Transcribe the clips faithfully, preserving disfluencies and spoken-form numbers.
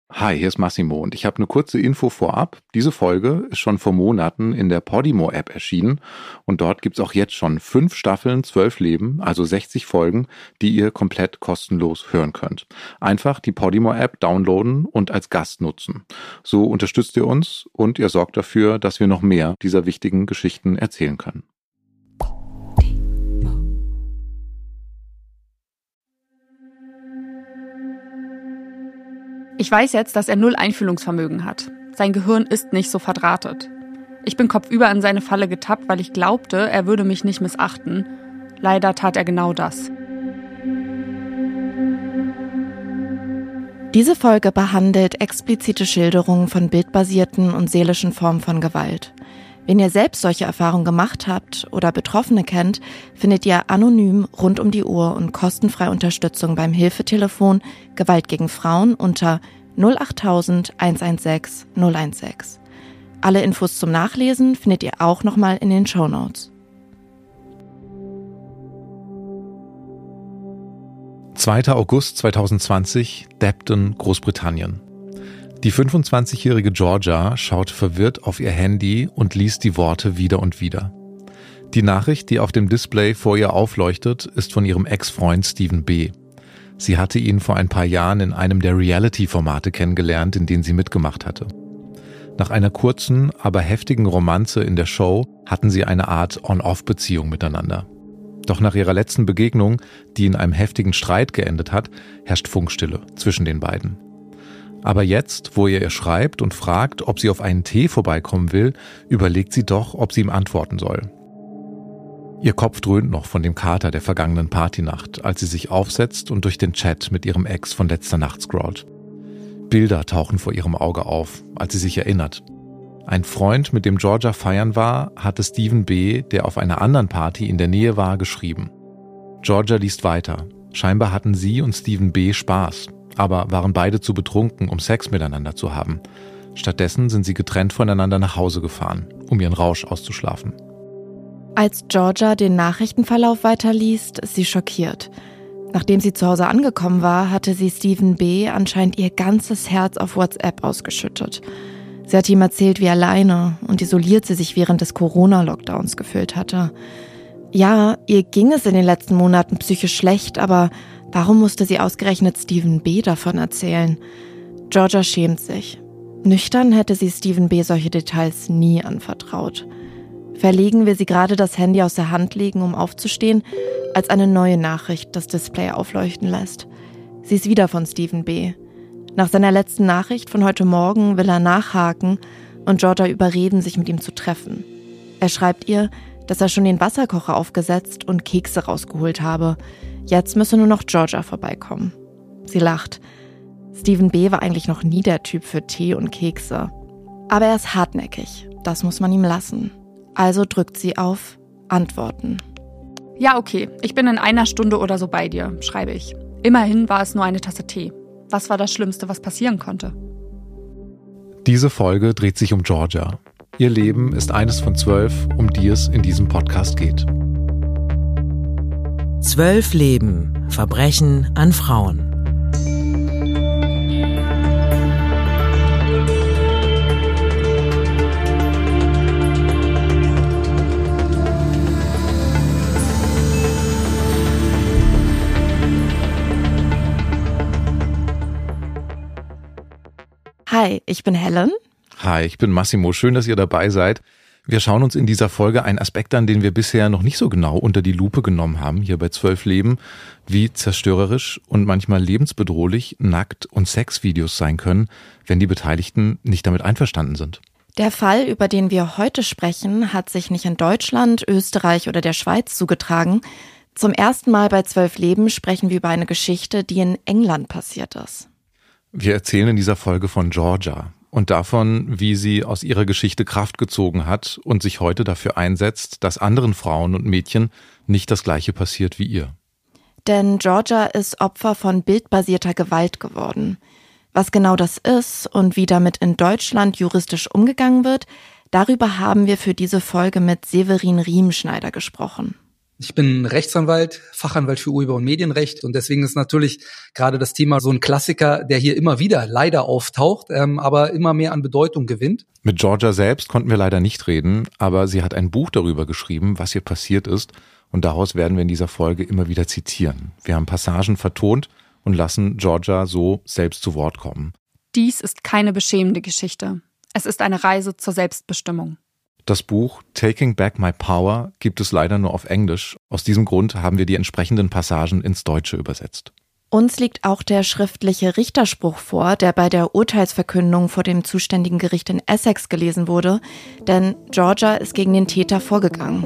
Hi, hier ist Massimo und ich habe eine kurze Info vorab. Diese Folge ist schon vor Monaten in der Podimo-App erschienen und dort gibt's auch jetzt schon fünf Staffeln, zwölf Leben, also sechzig Folgen, die ihr komplett kostenlos hören könnt. Einfach die Podimo-App downloaden und als Gast nutzen. So unterstützt ihr uns und ihr sorgt dafür, dass wir noch mehr dieser wichtigen Geschichten erzählen können. Ich weiß jetzt, dass er null Einfühlungsvermögen hat. Sein Gehirn ist nicht so verdrahtet. Ich bin kopfüber in seine Falle getappt, weil ich glaubte, er würde mich nicht missachten. Leider tat er genau das. Diese Folge behandelt explizite Schilderungen von bildbasierten und seelischen Formen von Gewalt. Wenn ihr selbst solche Erfahrungen gemacht habt oder Betroffene kennt, findet ihr anonym rund um die Uhr und kostenfrei Unterstützung beim Hilfetelefon Gewalt gegen Frauen unter null acht tausend eins eins sechs null eins sechs. Alle Infos zum Nachlesen findet ihr auch nochmal in den Shownotes. zweiter August zweitausendzwanzig, Debden, Großbritannien. Die fünfundzwanzigjährige Georgia schaut verwirrt auf ihr Handy und liest die Worte wieder und wieder. Die Nachricht, die auf dem Display vor ihr aufleuchtet, ist von ihrem Ex-Freund Stephen B. Sie hatte ihn vor ein paar Jahren in einem der Reality-Formate kennengelernt, in denen sie mitgemacht hatte. Nach einer kurzen, aber heftigen Romanze in der Show hatten sie eine Art On-Off-Beziehung miteinander. Doch nach ihrer letzten Begegnung, die in einem heftigen Streit geendet hat, herrscht Funkstille zwischen den beiden. Aber jetzt, wo er ihr schreibt und fragt, ob sie auf einen Tee vorbeikommen will, überlegt sie doch, ob sie ihm antworten soll. Ihr Kopf dröhnt noch von dem Kater der vergangenen Partynacht, als sie sich aufsetzt und durch den Chat mit ihrem Ex von letzter Nacht scrollt. Bilder tauchen vor ihrem Auge auf, als sie sich erinnert. Ein Freund, mit dem Georgia feiern war, hatte Stephen B., der auf einer anderen Party in der Nähe war, geschrieben. Georgia liest weiter. Scheinbar hatten sie und Stephen B. Spaß, aber waren beide zu betrunken, um Sex miteinander zu haben. Stattdessen sind sie getrennt voneinander nach Hause gefahren, um ihren Rausch auszuschlafen. Als Georgia den Nachrichtenverlauf weiterliest, ist sie schockiert. Nachdem sie zu Hause angekommen war, hatte sie Stephen B. anscheinend ihr ganzes Herz auf WhatsApp ausgeschüttet. Sie hat ihm erzählt, wie alleine und isoliert sie sich während des Corona-Lockdowns gefühlt hatte. Ja, ihr ging es in den letzten Monaten psychisch schlecht, aber warum musste sie ausgerechnet Stephen B. davon erzählen? Georgia schämt sich. Nüchtern hätte sie Stephen B. solche Details nie anvertraut. Verlegen will sie gerade das Handy aus der Hand legen, um aufzustehen, als eine neue Nachricht das Display aufleuchten lässt. Sie ist wieder von Stephen B. Nach seiner letzten Nachricht von heute Morgen will er nachhaken und Georgia überreden, sich mit ihm zu treffen. Er schreibt ihr, dass er schon den Wasserkocher aufgesetzt und Kekse rausgeholt habe. Jetzt müsse nur noch Georgia vorbeikommen. Sie lacht. Stephen B. war eigentlich noch nie der Typ für Tee und Kekse. Aber er ist hartnäckig. Das muss man ihm lassen. Also drückt sie auf Antworten. Ja, okay, ich bin in einer Stunde oder so bei dir, schreibe ich. Immerhin war es nur eine Tasse Tee. Was war das Schlimmste, was passieren konnte? Diese Folge dreht sich um Georgia. Ihr Leben ist eines von zwölf, um die es in diesem Podcast geht. Zwölf Leben. Verbrechen an Frauen. Hi, ich bin Helen. Hi, ich bin Massimo. Schön, dass ihr dabei seid. Wir schauen uns in dieser Folge einen Aspekt an, den wir bisher noch nicht so genau unter die Lupe genommen haben, hier bei zwölf Leben, wie zerstörerisch und manchmal lebensbedrohlich Nackt- und Sexvideos sein können, wenn die Beteiligten nicht damit einverstanden sind. Der Fall, über den wir heute sprechen, hat sich nicht in Deutschland, Österreich oder der Schweiz zugetragen. Zum ersten Mal bei zwölf Leben sprechen wir über eine Geschichte, die in England passiert ist. Wir erzählen in dieser Folge von Georgia und davon, wie sie aus ihrer Geschichte Kraft gezogen hat und sich heute dafür einsetzt, dass anderen Frauen und Mädchen nicht das Gleiche passiert wie ihr. Denn Georgia ist Opfer von bildbasierter Gewalt geworden. Was genau das ist und wie damit in Deutschland juristisch umgegangen wird, darüber haben wir für diese Folge mit Severin Riemschneider gesprochen. Ich bin Rechtsanwalt, Fachanwalt für Urheber- und Medienrecht und deswegen ist natürlich gerade das Thema so ein Klassiker, der hier immer wieder leider auftaucht, ähm, aber immer mehr an Bedeutung gewinnt. Mit Georgia selbst konnten wir leider nicht reden, aber sie hat ein Buch darüber geschrieben, was ihr passiert ist, und daraus werden wir in dieser Folge immer wieder zitieren. Wir haben Passagen vertont und lassen Georgia so selbst zu Wort kommen. Dies ist keine beschämende Geschichte. Es ist eine Reise zur Selbstbestimmung. Das Buch Taking Back My Power gibt es leider nur auf Englisch. Aus diesem Grund haben wir die entsprechenden Passagen ins Deutsche übersetzt. Uns liegt auch der schriftliche Richterspruch vor, der bei der Urteilsverkündung vor dem zuständigen Gericht in Essex gelesen wurde, denn Georgia ist gegen den Täter vorgegangen.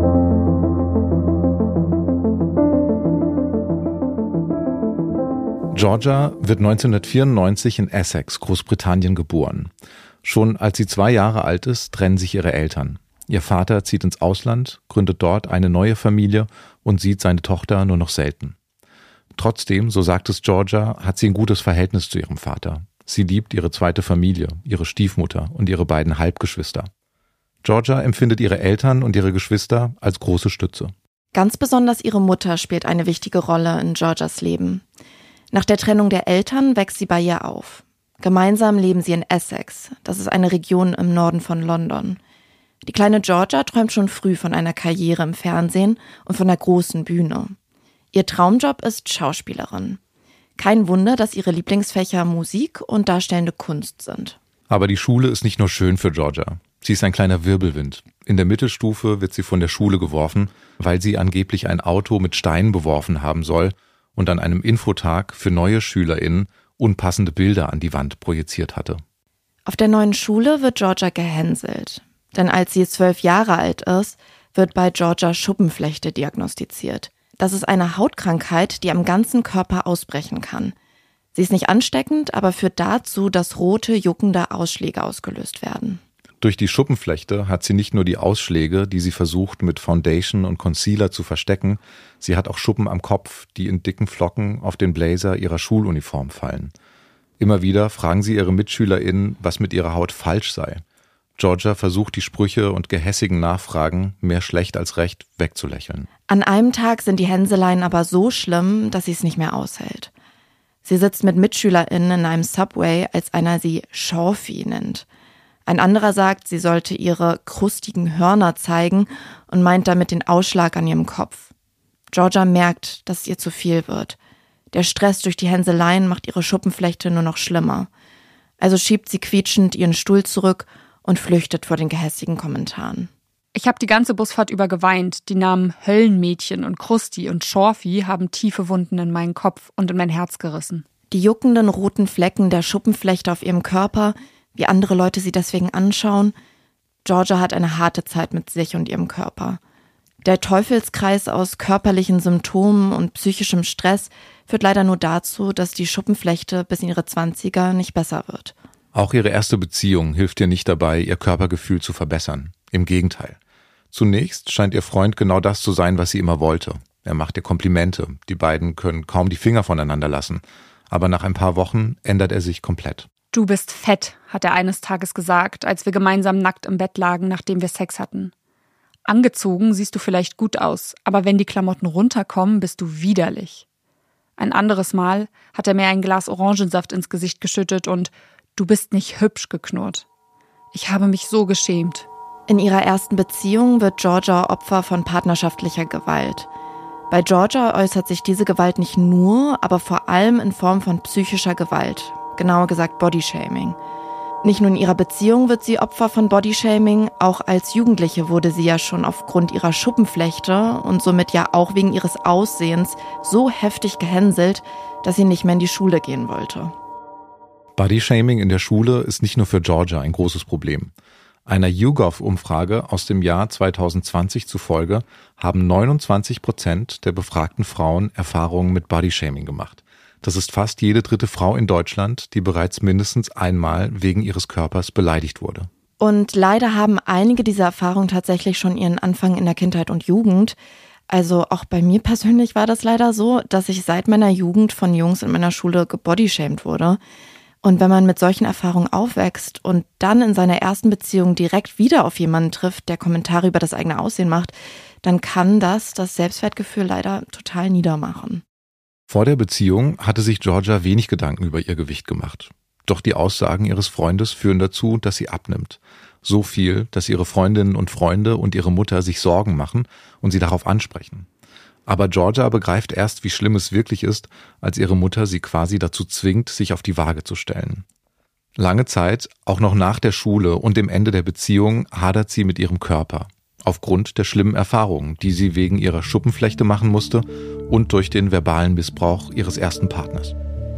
Georgia wird neunzehnhundertvierundneunzig in Essex, Großbritannien, geboren. Schon als sie zwei Jahre alt ist, trennen sich ihre Eltern. Ihr Vater zieht ins Ausland, gründet dort eine neue Familie und sieht seine Tochter nur noch selten. Trotzdem, so sagt es Georgia, hat sie ein gutes Verhältnis zu ihrem Vater. Sie liebt ihre zweite Familie, ihre Stiefmutter und ihre beiden Halbgeschwister. Georgia empfindet ihre Eltern und ihre Geschwister als große Stütze. Ganz besonders ihre Mutter spielt eine wichtige Rolle in Georgias Leben. Nach der Trennung der Eltern wächst sie bei ihr auf. Gemeinsam leben sie in Essex, das ist eine Region im Norden von London. Die kleine Georgia träumt schon früh von einer Karriere im Fernsehen und von der großen Bühne. Ihr Traumjob ist Schauspielerin. Kein Wunder, dass ihre Lieblingsfächer Musik und darstellende Kunst sind. Aber die Schule ist nicht nur schön für Georgia. Sie ist ein kleiner Wirbelwind. In der Mittelstufe wird sie von der Schule geworfen, weil sie angeblich ein Auto mit Steinen beworfen haben soll und an einem Infotag für neue SchülerInnen unpassende Bilder an die Wand projiziert hatte. Auf der neuen Schule wird Georgia gehänselt. Denn als sie zwölf Jahre alt ist, wird bei Georgia Schuppenflechte diagnostiziert. Das ist eine Hautkrankheit, die am ganzen Körper ausbrechen kann. Sie ist nicht ansteckend, aber führt dazu, dass rote, juckende Ausschläge ausgelöst werden. Durch die Schuppenflechte hat sie nicht nur die Ausschläge, die sie versucht mit Foundation und Concealer zu verstecken, sie hat auch Schuppen am Kopf, die in dicken Flocken auf den Blazer ihrer Schuluniform fallen. Immer wieder fragen sie ihre MitschülerInnen, was mit ihrer Haut falsch sei. Georgia versucht, die Sprüche und gehässigen Nachfragen mehr schlecht als recht wegzulächeln. An einem Tag sind die Hänseleien aber so schlimm, dass sie es nicht mehr aushält. Sie sitzt mit MitschülerInnen in einem Subway, als einer sie Schorfi nennt. Ein anderer sagt, sie sollte ihre krustigen Hörner zeigen und meint damit den Ausschlag an ihrem Kopf. Georgia merkt, dass es ihr zu viel wird. Der Stress durch die Hänseleien macht ihre Schuppenflechte nur noch schlimmer. Also schiebt sie quietschend ihren Stuhl zurück und flüchtet vor den gehässigen Kommentaren. Ich habe die ganze Busfahrt über geweint. Die Namen Höllenmädchen und Krusti und Schorfi haben tiefe Wunden in meinen Kopf und in mein Herz gerissen. Die juckenden roten Flecken der Schuppenflechte auf ihrem Körper, wie andere Leute sie deswegen anschauen. Georgia hat eine harte Zeit mit sich und ihrem Körper. Der Teufelskreis aus körperlichen Symptomen und psychischem Stress führt leider nur dazu, dass die Schuppenflechte bis in ihre Zwanziger nicht besser wird. Auch ihre erste Beziehung hilft ihr nicht dabei, ihr Körpergefühl zu verbessern. Im Gegenteil. Zunächst scheint ihr Freund genau das zu sein, was sie immer wollte. Er macht ihr Komplimente. Die beiden können kaum die Finger voneinander lassen. Aber nach ein paar Wochen ändert er sich komplett. Du bist fett, hat er eines Tages gesagt, als wir gemeinsam nackt im Bett lagen, nachdem wir Sex hatten. Angezogen siehst du vielleicht gut aus, aber wenn die Klamotten runterkommen, bist du widerlich. Ein anderes Mal hat er mir ein Glas Orangensaft ins Gesicht geschüttet und du bist nicht hübsch geknurrt. Ich habe mich so geschämt. In ihrer ersten Beziehung wird Georgia Opfer von partnerschaftlicher Gewalt. Bei Georgia äußert sich diese Gewalt nicht nur, aber vor allem in Form von psychischer Gewalt. Genauer gesagt Bodyshaming. Nicht nur in ihrer Beziehung wird sie Opfer von Bodyshaming, auch als Jugendliche wurde sie ja schon aufgrund ihrer Schuppenflechte und somit ja auch wegen ihres Aussehens so heftig gehänselt, dass sie nicht mehr in die Schule gehen wollte. Bodyshaming in der Schule ist nicht nur für Georgia ein großes Problem. Einer YouGov-Umfrage aus dem Jahr zwanzig zwanzig zufolge haben neunundzwanzig Prozent der befragten Frauen Erfahrungen mit Bodyshaming gemacht. Das ist fast jede dritte Frau in Deutschland, die bereits mindestens einmal wegen ihres Körpers beleidigt wurde. Und leider haben einige dieser Erfahrungen tatsächlich schon ihren Anfang in der Kindheit und Jugend. Also auch bei mir persönlich war das leider so, dass ich seit meiner Jugend von Jungs in meiner Schule gebodyshamed wurde. Und wenn man mit solchen Erfahrungen aufwächst und dann in seiner ersten Beziehung direkt wieder auf jemanden trifft, der Kommentare über das eigene Aussehen macht, dann kann das das Selbstwertgefühl leider total niedermachen. Vor der Beziehung hatte sich Georgia wenig Gedanken über ihr Gewicht gemacht. Doch die Aussagen ihres Freundes führen dazu, dass sie abnimmt. So viel, dass ihre Freundinnen und Freunde und ihre Mutter sich Sorgen machen und sie darauf ansprechen. Aber Georgia begreift erst, wie schlimm es wirklich ist, als ihre Mutter sie quasi dazu zwingt, sich auf die Waage zu stellen. Lange Zeit, auch noch nach der Schule und dem Ende der Beziehung, hadert sie mit ihrem Körper. Aufgrund der schlimmen Erfahrungen, die sie wegen ihrer Schuppenflechte machen musste und durch den verbalen Missbrauch ihres ersten Partners.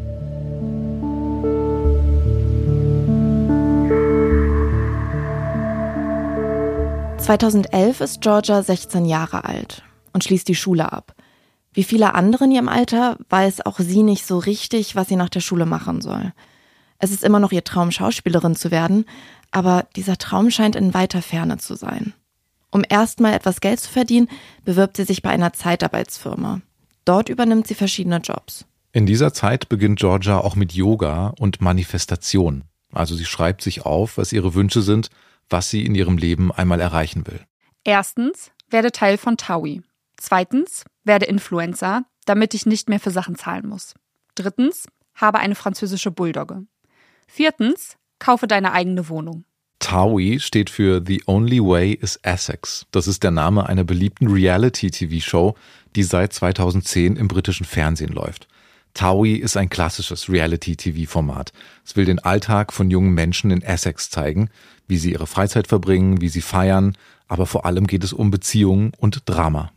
zweitausendelf ist Georgia sechzehn Jahre alt und schließt die Schule ab. Wie viele andere in ihrem Alter weiß auch sie nicht so richtig, was sie nach der Schule machen soll. Es ist immer noch ihr Traum, Schauspielerin zu werden, aber dieser Traum scheint in weiter Ferne zu sein. Um erstmal etwas Geld zu verdienen, bewirbt sie sich bei einer Zeitarbeitsfirma. Dort übernimmt sie verschiedene Jobs. In dieser Zeit beginnt Georgia auch mit Yoga und Manifestation. Also sie schreibt sich auf, was ihre Wünsche sind, was sie in ihrem Leben einmal erreichen will. Erstens, werde Teil von Towie. Zweitens, werde Influencer, damit ich nicht mehr für Sachen zahlen muss. Drittens, habe eine französische Bulldogge. Viertens, kaufe deine eigene Wohnung. Towie steht für The Only Way is Essex. Das ist der Name einer beliebten Reality-T V-Show, die seit zweitausendzehn im britischen Fernsehen läuft. Towie ist ein klassisches Reality-T V-Format. Es will den Alltag von jungen Menschen in Essex zeigen, wie sie ihre Freizeit verbringen, wie sie feiern, aber vor allem geht es um Beziehungen und Drama.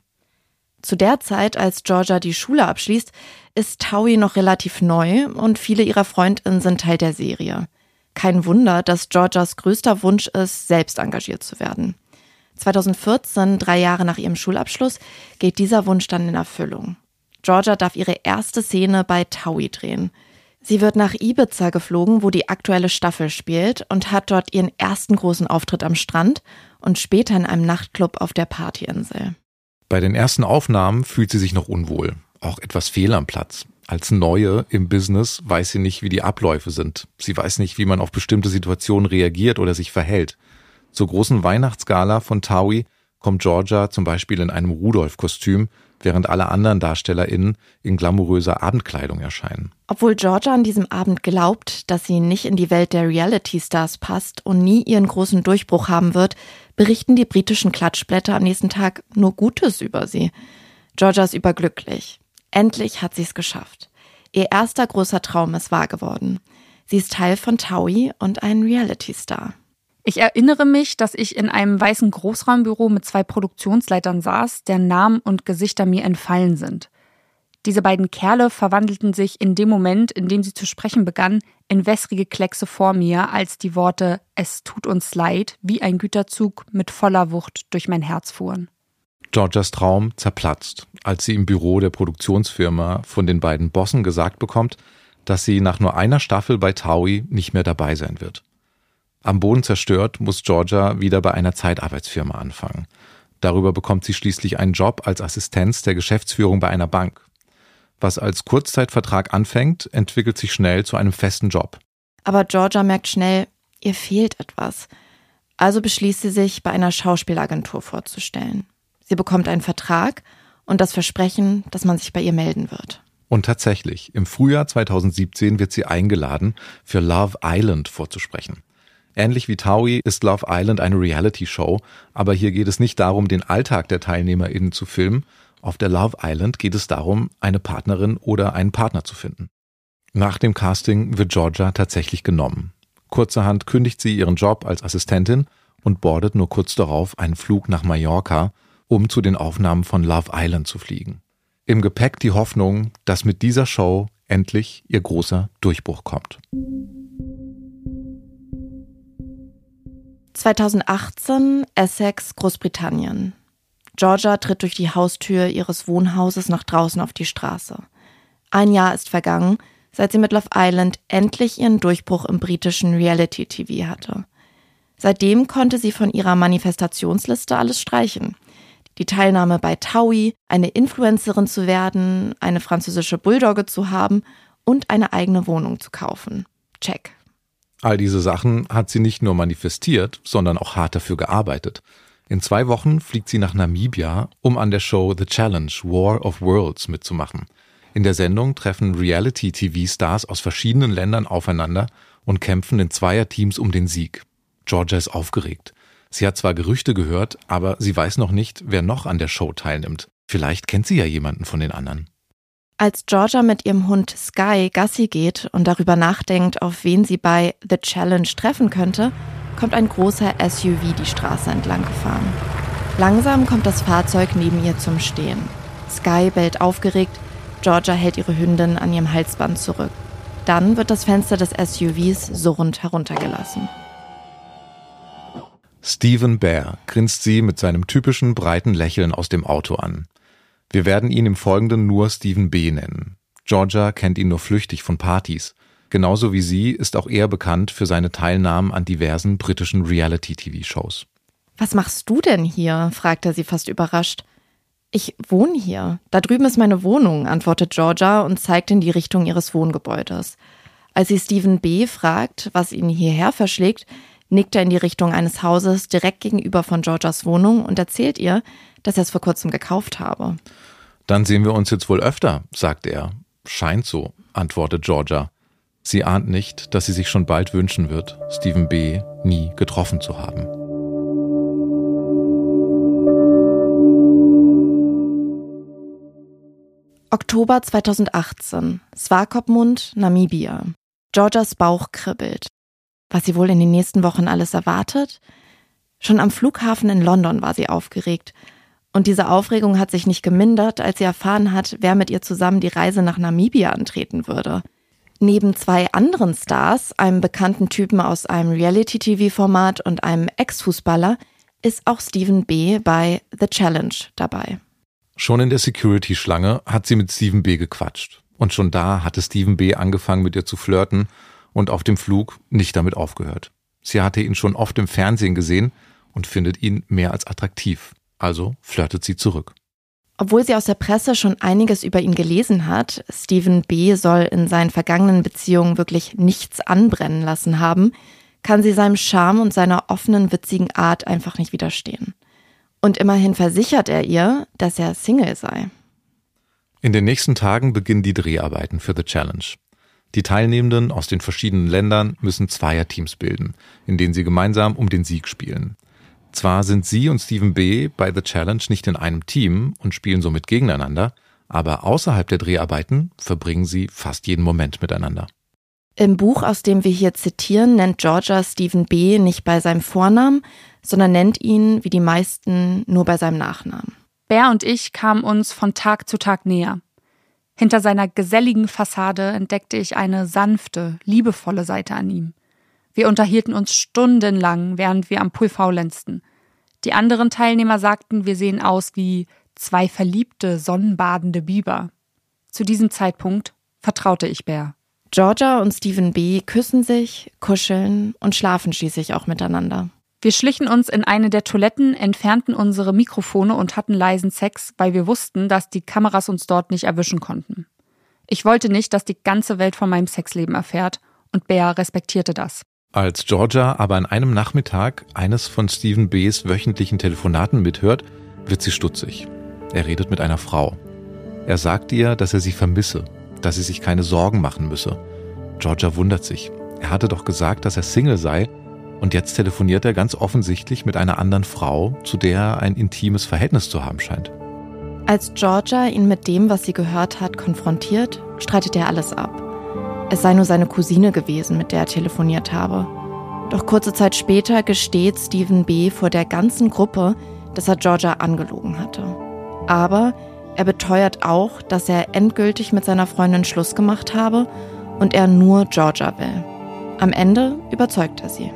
Zu der Zeit, als Georgia die Schule abschließt, ist Towie noch relativ neu und viele ihrer FreundInnen sind Teil der Serie. Kein Wunder, dass Georgias größter Wunsch ist, selbst engagiert zu werden. zweitausendvierzehn, drei Jahre nach ihrem Schulabschluss, geht dieser Wunsch dann in Erfüllung. Georgia darf ihre erste Szene bei Towie drehen. Sie wird nach Ibiza geflogen, wo die aktuelle Staffel spielt, und hat dort ihren ersten großen Auftritt am Strand und später in einem Nachtclub auf der Partyinsel. Bei den ersten Aufnahmen fühlt sie sich noch unwohl, auch etwas fehl am Platz. Als Neue im Business weiß sie nicht, wie die Abläufe sind. Sie weiß nicht, wie man auf bestimmte Situationen reagiert oder sich verhält. Zur großen Weihnachtsgala von Towie kommt Georgia zum Beispiel in einem Rudolf-Kostüm, während alle anderen DarstellerInnen in glamouröser Abendkleidung erscheinen. Obwohl Georgia an diesem Abend glaubt, dass sie nicht in die Welt der Reality-Stars passt und nie ihren großen Durchbruch haben wird, berichten die britischen Klatschblätter am nächsten Tag nur Gutes über sie. Georgia ist überglücklich. Endlich hat sie es geschafft. Ihr erster großer Traum ist wahr geworden. Sie ist Teil von Towie und ein Reality-Star. Ich erinnere mich, dass ich in einem weißen Großraumbüro mit zwei Produktionsleitern saß, deren Namen und Gesichter mir entfallen sind. Diese beiden Kerle verwandelten sich in dem Moment, in dem sie zu sprechen begannen, in wässrige Kleckse vor mir, als die Worte „Es tut uns leid" wie ein Güterzug mit voller Wucht durch mein Herz fuhren. Georgias Traum zerplatzt, als sie im Büro der Produktionsfirma von den beiden Bossen gesagt bekommt, dass sie nach nur einer Staffel bei Towie nicht mehr dabei sein wird. Am Boden zerstört muss Georgia wieder bei einer Zeitarbeitsfirma anfangen. Darüber bekommt sie schließlich einen Job als Assistenz der Geschäftsführung bei einer Bank. Was als Kurzzeitvertrag anfängt, entwickelt sich schnell zu einem festen Job. Aber Georgia merkt schnell, ihr fehlt etwas. Also beschließt sie sich, bei einer Schauspielagentur vorzustellen. Sie bekommt einen Vertrag und das Versprechen, dass man sich bei ihr melden wird. Und tatsächlich, im Frühjahr zweitausendsiebzehn wird sie eingeladen, für Love Island vorzusprechen. Ähnlich wie Towie ist Love Island eine Reality-Show, aber hier geht es nicht darum, den Alltag der TeilnehmerInnen zu filmen. Auf der Love Island geht es darum, eine Partnerin oder einen Partner zu finden. Nach dem Casting wird Georgia tatsächlich genommen. Kurzerhand kündigt sie ihren Job als Assistentin und boardet nur kurz darauf einen Flug nach Mallorca, um zu den Aufnahmen von Love Island zu fliegen. Im Gepäck die Hoffnung, dass mit dieser Show endlich ihr großer Durchbruch kommt. zweitausendachtzehn, Essex, Großbritannien. Georgia tritt durch die Haustür ihres Wohnhauses nach draußen auf die Straße. Ein Jahr ist vergangen, seit sie mit Love Island endlich ihren Durchbruch im britischen Reality-T V hatte. Seitdem konnte sie von ihrer Manifestationsliste alles streichen. Die Teilnahme bei Towie, eine Influencerin zu werden, eine französische Bulldogge zu haben und eine eigene Wohnung zu kaufen. check. All diese Sachen hat sie nicht nur manifestiert, sondern auch hart dafür gearbeitet. In zwei Wochen fliegt sie nach Namibia, um an der Show The Challenge War of Worlds mitzumachen. In der Sendung treffen Reality-T V-Stars aus verschiedenen Ländern aufeinander und kämpfen in Zweierteams um den Sieg. Georgia ist aufgeregt. Sie hat zwar Gerüchte gehört, aber sie weiß noch nicht, wer noch an der Show teilnimmt. Vielleicht kennt sie ja jemanden von den anderen. Als Georgia mit ihrem Hund Sky Gassi geht und darüber nachdenkt, auf wen sie bei The Challenge treffen könnte, kommt ein großer S U V die Straße entlang gefahren. Langsam kommt das Fahrzeug neben ihr zum Stehen. Sky bellt aufgeregt, Georgia hält ihre Hündin an ihrem Halsband zurück. Dann wird das Fenster des S U Vs surrend heruntergelassen. Stephen Bear grinst sie mit seinem typischen breiten Lächeln aus dem Auto an. Wir werden ihn im Folgenden nur Stephen B. nennen. Georgia kennt ihn nur flüchtig von Partys. Genauso wie sie ist auch er bekannt für seine Teilnahmen an diversen britischen Reality-T V-Shows. »Was machst du denn hier?« fragt er sie fast überrascht. »Ich wohne hier. Da drüben ist meine Wohnung«, antwortet Georgia und zeigt in die Richtung ihres Wohngebäudes. Als sie Stephen B. fragt, was ihn hierher verschlägt, nickt er in die Richtung eines Hauses direkt gegenüber von Georgias Wohnung und erzählt ihr, dass er es vor kurzem gekauft habe. »Dann sehen wir uns jetzt wohl öfter«, sagt er. »Scheint so«, antwortet Georgia. Sie ahnt nicht, dass sie sich schon bald wünschen wird, Stephen B. nie getroffen zu haben. Oktober zweitausendachtzehn, Swakopmund, Namibia. Georgias Bauch kribbelt. Was sie wohl in den nächsten Wochen alles erwartet? Schon am Flughafen in London war sie aufgeregt. Und diese Aufregung hat sich nicht gemindert, als sie erfahren hat, wer mit ihr zusammen die Reise nach Namibia antreten würde. Neben zwei anderen Stars, einem bekannten Typen aus einem Reality-T V-Format und einem Ex-Fußballer, ist auch Stephen B. bei The Challenge dabei. Schon in der Security-Schlange hat sie mit Stephen B. gequatscht. Und schon da hatte Stephen B. angefangen, mit ihr zu flirten und auf dem Flug nicht damit aufgehört. Sie hatte ihn schon oft im Fernsehen gesehen und findet ihn mehr als attraktiv. Also flirtet sie zurück. Obwohl sie aus der Presse schon einiges über ihn gelesen hat, Stephen B. soll in seinen vergangenen Beziehungen wirklich nichts anbrennen lassen haben, kann sie seinem Charme und seiner offenen, witzigen Art einfach nicht widerstehen. Und immerhin versichert er ihr, dass er Single sei. In den nächsten Tagen beginnen die Dreharbeiten für The Challenge. Die Teilnehmenden aus den verschiedenen Ländern müssen Zweierteams bilden, in denen sie gemeinsam um den Sieg spielen. Zwar sind sie und Stephen B. bei The Challenge nicht in einem Team und spielen somit gegeneinander, aber außerhalb der Dreharbeiten verbringen sie fast jeden Moment miteinander. Im Buch, aus dem wir hier zitieren, nennt Georgia Stephen B. nicht bei seinem Vornamen, sondern nennt ihn, wie die meisten, nur bei seinem Nachnamen. Bear und ich kamen uns von Tag zu Tag näher. Hinter seiner geselligen Fassade entdeckte ich eine sanfte, liebevolle Seite an ihm. Wir unterhielten uns stundenlang, während wir am Pool faulenzten. Die anderen Teilnehmer sagten, wir sehen aus wie zwei verliebte, sonnenbadende Biber. Zu diesem Zeitpunkt vertraute ich Bear. Georgia und Stephen B. küssen sich, kuscheln und schlafen schließlich auch miteinander. Wir schlichen uns in eine der Toiletten, entfernten unsere Mikrofone und hatten leisen Sex, weil wir wussten, dass die Kameras uns dort nicht erwischen konnten. Ich wollte nicht, dass die ganze Welt von meinem Sexleben erfährt, und Bear respektierte das. Als Georgia aber an einem Nachmittag eines von Stephen B.'s wöchentlichen Telefonaten mithört, wird sie stutzig. Er redet mit einer Frau. Er sagt ihr, dass er sie vermisse, dass sie sich keine Sorgen machen müsse. Georgia wundert sich. Er hatte doch gesagt, dass er Single sei, und jetzt telefoniert er ganz offensichtlich mit einer anderen Frau, zu der er ein intimes Verhältnis zu haben scheint. Als Georgia ihn mit dem, was sie gehört hat, konfrontiert, streitet er alles ab. Es sei nur seine Cousine gewesen, mit der er telefoniert habe. Doch kurze Zeit später gesteht Stephen B. vor der ganzen Gruppe, dass er Georgia angelogen hatte. Aber er beteuert auch, dass er endgültig mit seiner Freundin Schluss gemacht habe und er nur Georgia will. Am Ende überzeugt er sie.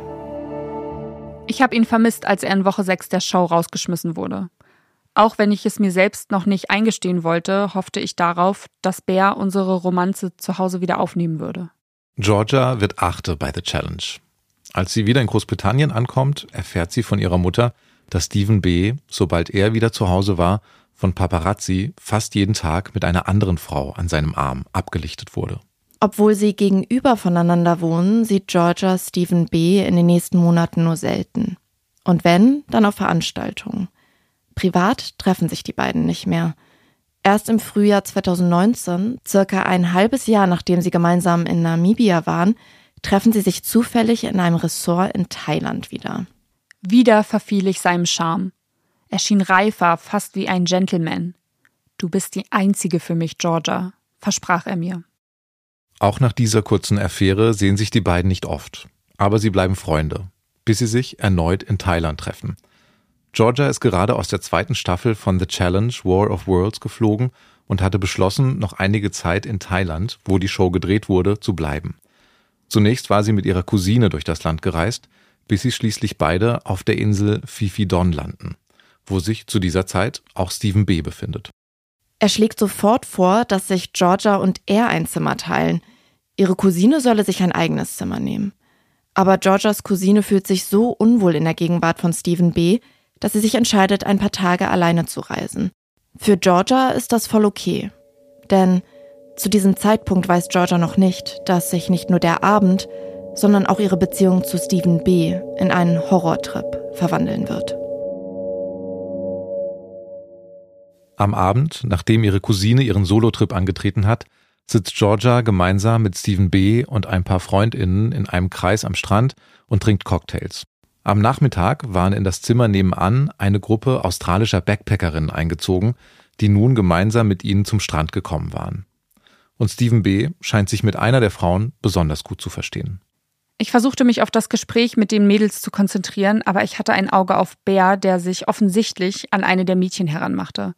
Ich habe ihn vermisst, als er in Woche sechs der Show rausgeschmissen wurde. Auch wenn ich es mir selbst noch nicht eingestehen wollte, hoffte ich darauf, dass Bear unsere Romanze zu Hause wieder aufnehmen würde. Georgia wird Achte bei The Challenge. Als sie wieder in Großbritannien ankommt, erfährt sie von ihrer Mutter, dass Stephen B., sobald er wieder zu Hause war, von Paparazzi fast jeden Tag mit einer anderen Frau an seinem Arm abgelichtet wurde. Obwohl sie gegenüber voneinander wohnen, sieht Georgia Stephen B. in den nächsten Monaten nur selten. Und wenn, dann auf Veranstaltungen. Privat treffen sich die beiden nicht mehr. Erst im Frühjahr zweitausendneunzehn, circa ein halbes Jahr nachdem sie gemeinsam in Namibia waren, treffen sie sich zufällig in einem Ressort in Thailand wieder. Wieder verfiel ich seinem Charme. Er schien reifer, fast wie ein Gentleman. »Du bist die Einzige für mich, Georgia«, versprach er mir. Auch nach dieser kurzen Affäre sehen sich die beiden nicht oft. Aber sie bleiben Freunde, bis sie sich erneut in Thailand treffen. Georgia ist gerade aus der zweiten Staffel von The Challenge War of Worlds geflogen und hatte beschlossen, noch einige Zeit in Thailand, wo die Show gedreht wurde, zu bleiben. Zunächst war sie mit ihrer Cousine durch das Land gereist, bis sie schließlich beide auf der Insel Phi Phi Don landen, wo sich zu dieser Zeit auch Stephen B. befindet. Er schlägt sofort vor, dass sich Georgia und er ein Zimmer teilen. Ihre Cousine solle sich ein eigenes Zimmer nehmen. Aber Georgias Cousine fühlt sich so unwohl in der Gegenwart von Stephen B., dass sie sich entscheidet, ein paar Tage alleine zu reisen. Für Georgia ist das voll okay. Denn zu diesem Zeitpunkt weiß Georgia noch nicht, dass sich nicht nur der Abend, sondern auch ihre Beziehung zu Stephen B. in einen Horrortrip verwandeln wird. Am Abend, nachdem ihre Cousine ihren Solotrip angetreten hat, sitzt Georgia gemeinsam mit Stephen B. und ein paar FreundInnen in einem Kreis am Strand und trinkt Cocktails. Am Nachmittag waren in das Zimmer nebenan eine Gruppe australischer Backpackerinnen eingezogen, die nun gemeinsam mit ihnen zum Strand gekommen waren. Und Stephen B. scheint sich mit einer der Frauen besonders gut zu verstehen. Ich versuchte mich auf das Gespräch mit den Mädels zu konzentrieren, aber ich hatte ein Auge auf Bear, der sich offensichtlich an eine der Mädchen heranmachte.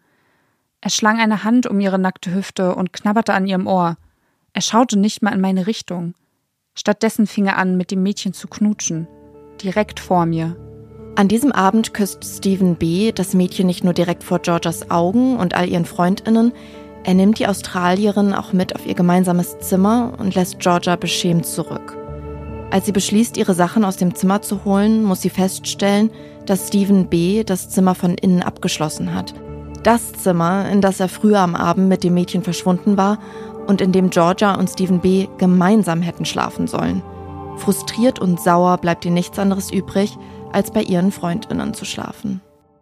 Er schlang eine Hand um ihre nackte Hüfte und knabberte an ihrem Ohr. Er schaute nicht mal in meine Richtung. Stattdessen fing er an, mit dem Mädchen zu knutschen. Direkt vor mir. An diesem Abend küsst Stephen B. das Mädchen nicht nur direkt vor Georgias Augen und all ihren FreundInnen, er nimmt die Australierin auch mit auf ihr gemeinsames Zimmer und lässt Georgia beschämt zurück. Als sie beschließt, ihre Sachen aus dem Zimmer zu holen, muss sie feststellen, dass Stephen B. das Zimmer von innen abgeschlossen hat. Das Zimmer, in das er früher am Abend mit dem Mädchen verschwunden war und in dem Georgia und Stephen B. gemeinsam hätten schlafen sollen. Frustriert und sauer bleibt ihr nichts anderes übrig, als bei ihren FreundInnen zu schlafen.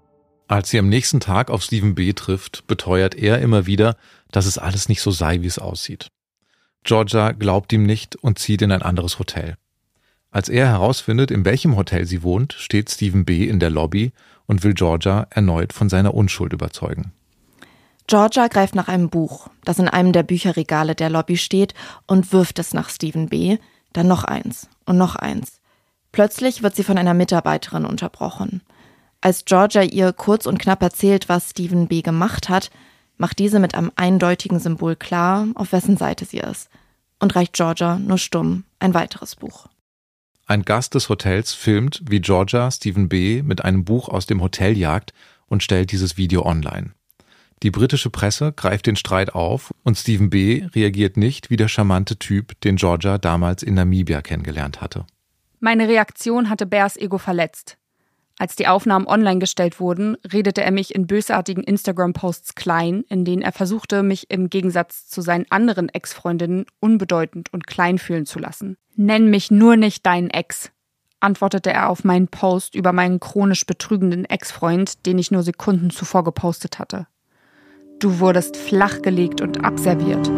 Als sie am nächsten Tag auf Stephen B. trifft, beteuert er immer wieder, dass es alles nicht so sei, wie es aussieht. Georgia glaubt ihm nicht und zieht in ein anderes Hotel. Als er herausfindet, in welchem Hotel sie wohnt, steht Stephen B. in der Lobby und will Georgia erneut von seiner Unschuld überzeugen. Georgia greift nach einem Buch, das in einem der Bücherregale der Lobby steht, und wirft es nach Stephen B., dann noch eins und noch eins. Plötzlich wird sie von einer Mitarbeiterin unterbrochen. Als Georgia ihr kurz und knapp erzählt, was Stephen B. gemacht hat, macht diese mit einem eindeutigen Symbol klar, auf wessen Seite sie ist, und reicht Georgia nur stumm ein weiteres Buch. Ein Gast des Hotels filmt, wie Georgia Stephen B. mit einem Buch aus dem Hotel jagt und stellt dieses Video online. Die britische Presse greift den Streit auf und Stephen B. reagiert nicht wie der charmante Typ, den Georgia damals in Namibia kennengelernt hatte. Meine Reaktion hatte Bears Ego verletzt. Als die Aufnahmen online gestellt wurden, redete er mich in bösartigen Instagram-Posts klein, in denen er versuchte, mich im Gegensatz zu seinen anderen Ex-Freundinnen unbedeutend und klein fühlen zu lassen. »Nenn mich nur nicht deinen Ex«, antwortete er auf meinen Post über meinen chronisch betrügenden Ex-Freund, den ich nur Sekunden zuvor gepostet hatte. »Du wurdest flachgelegt und abserviert.«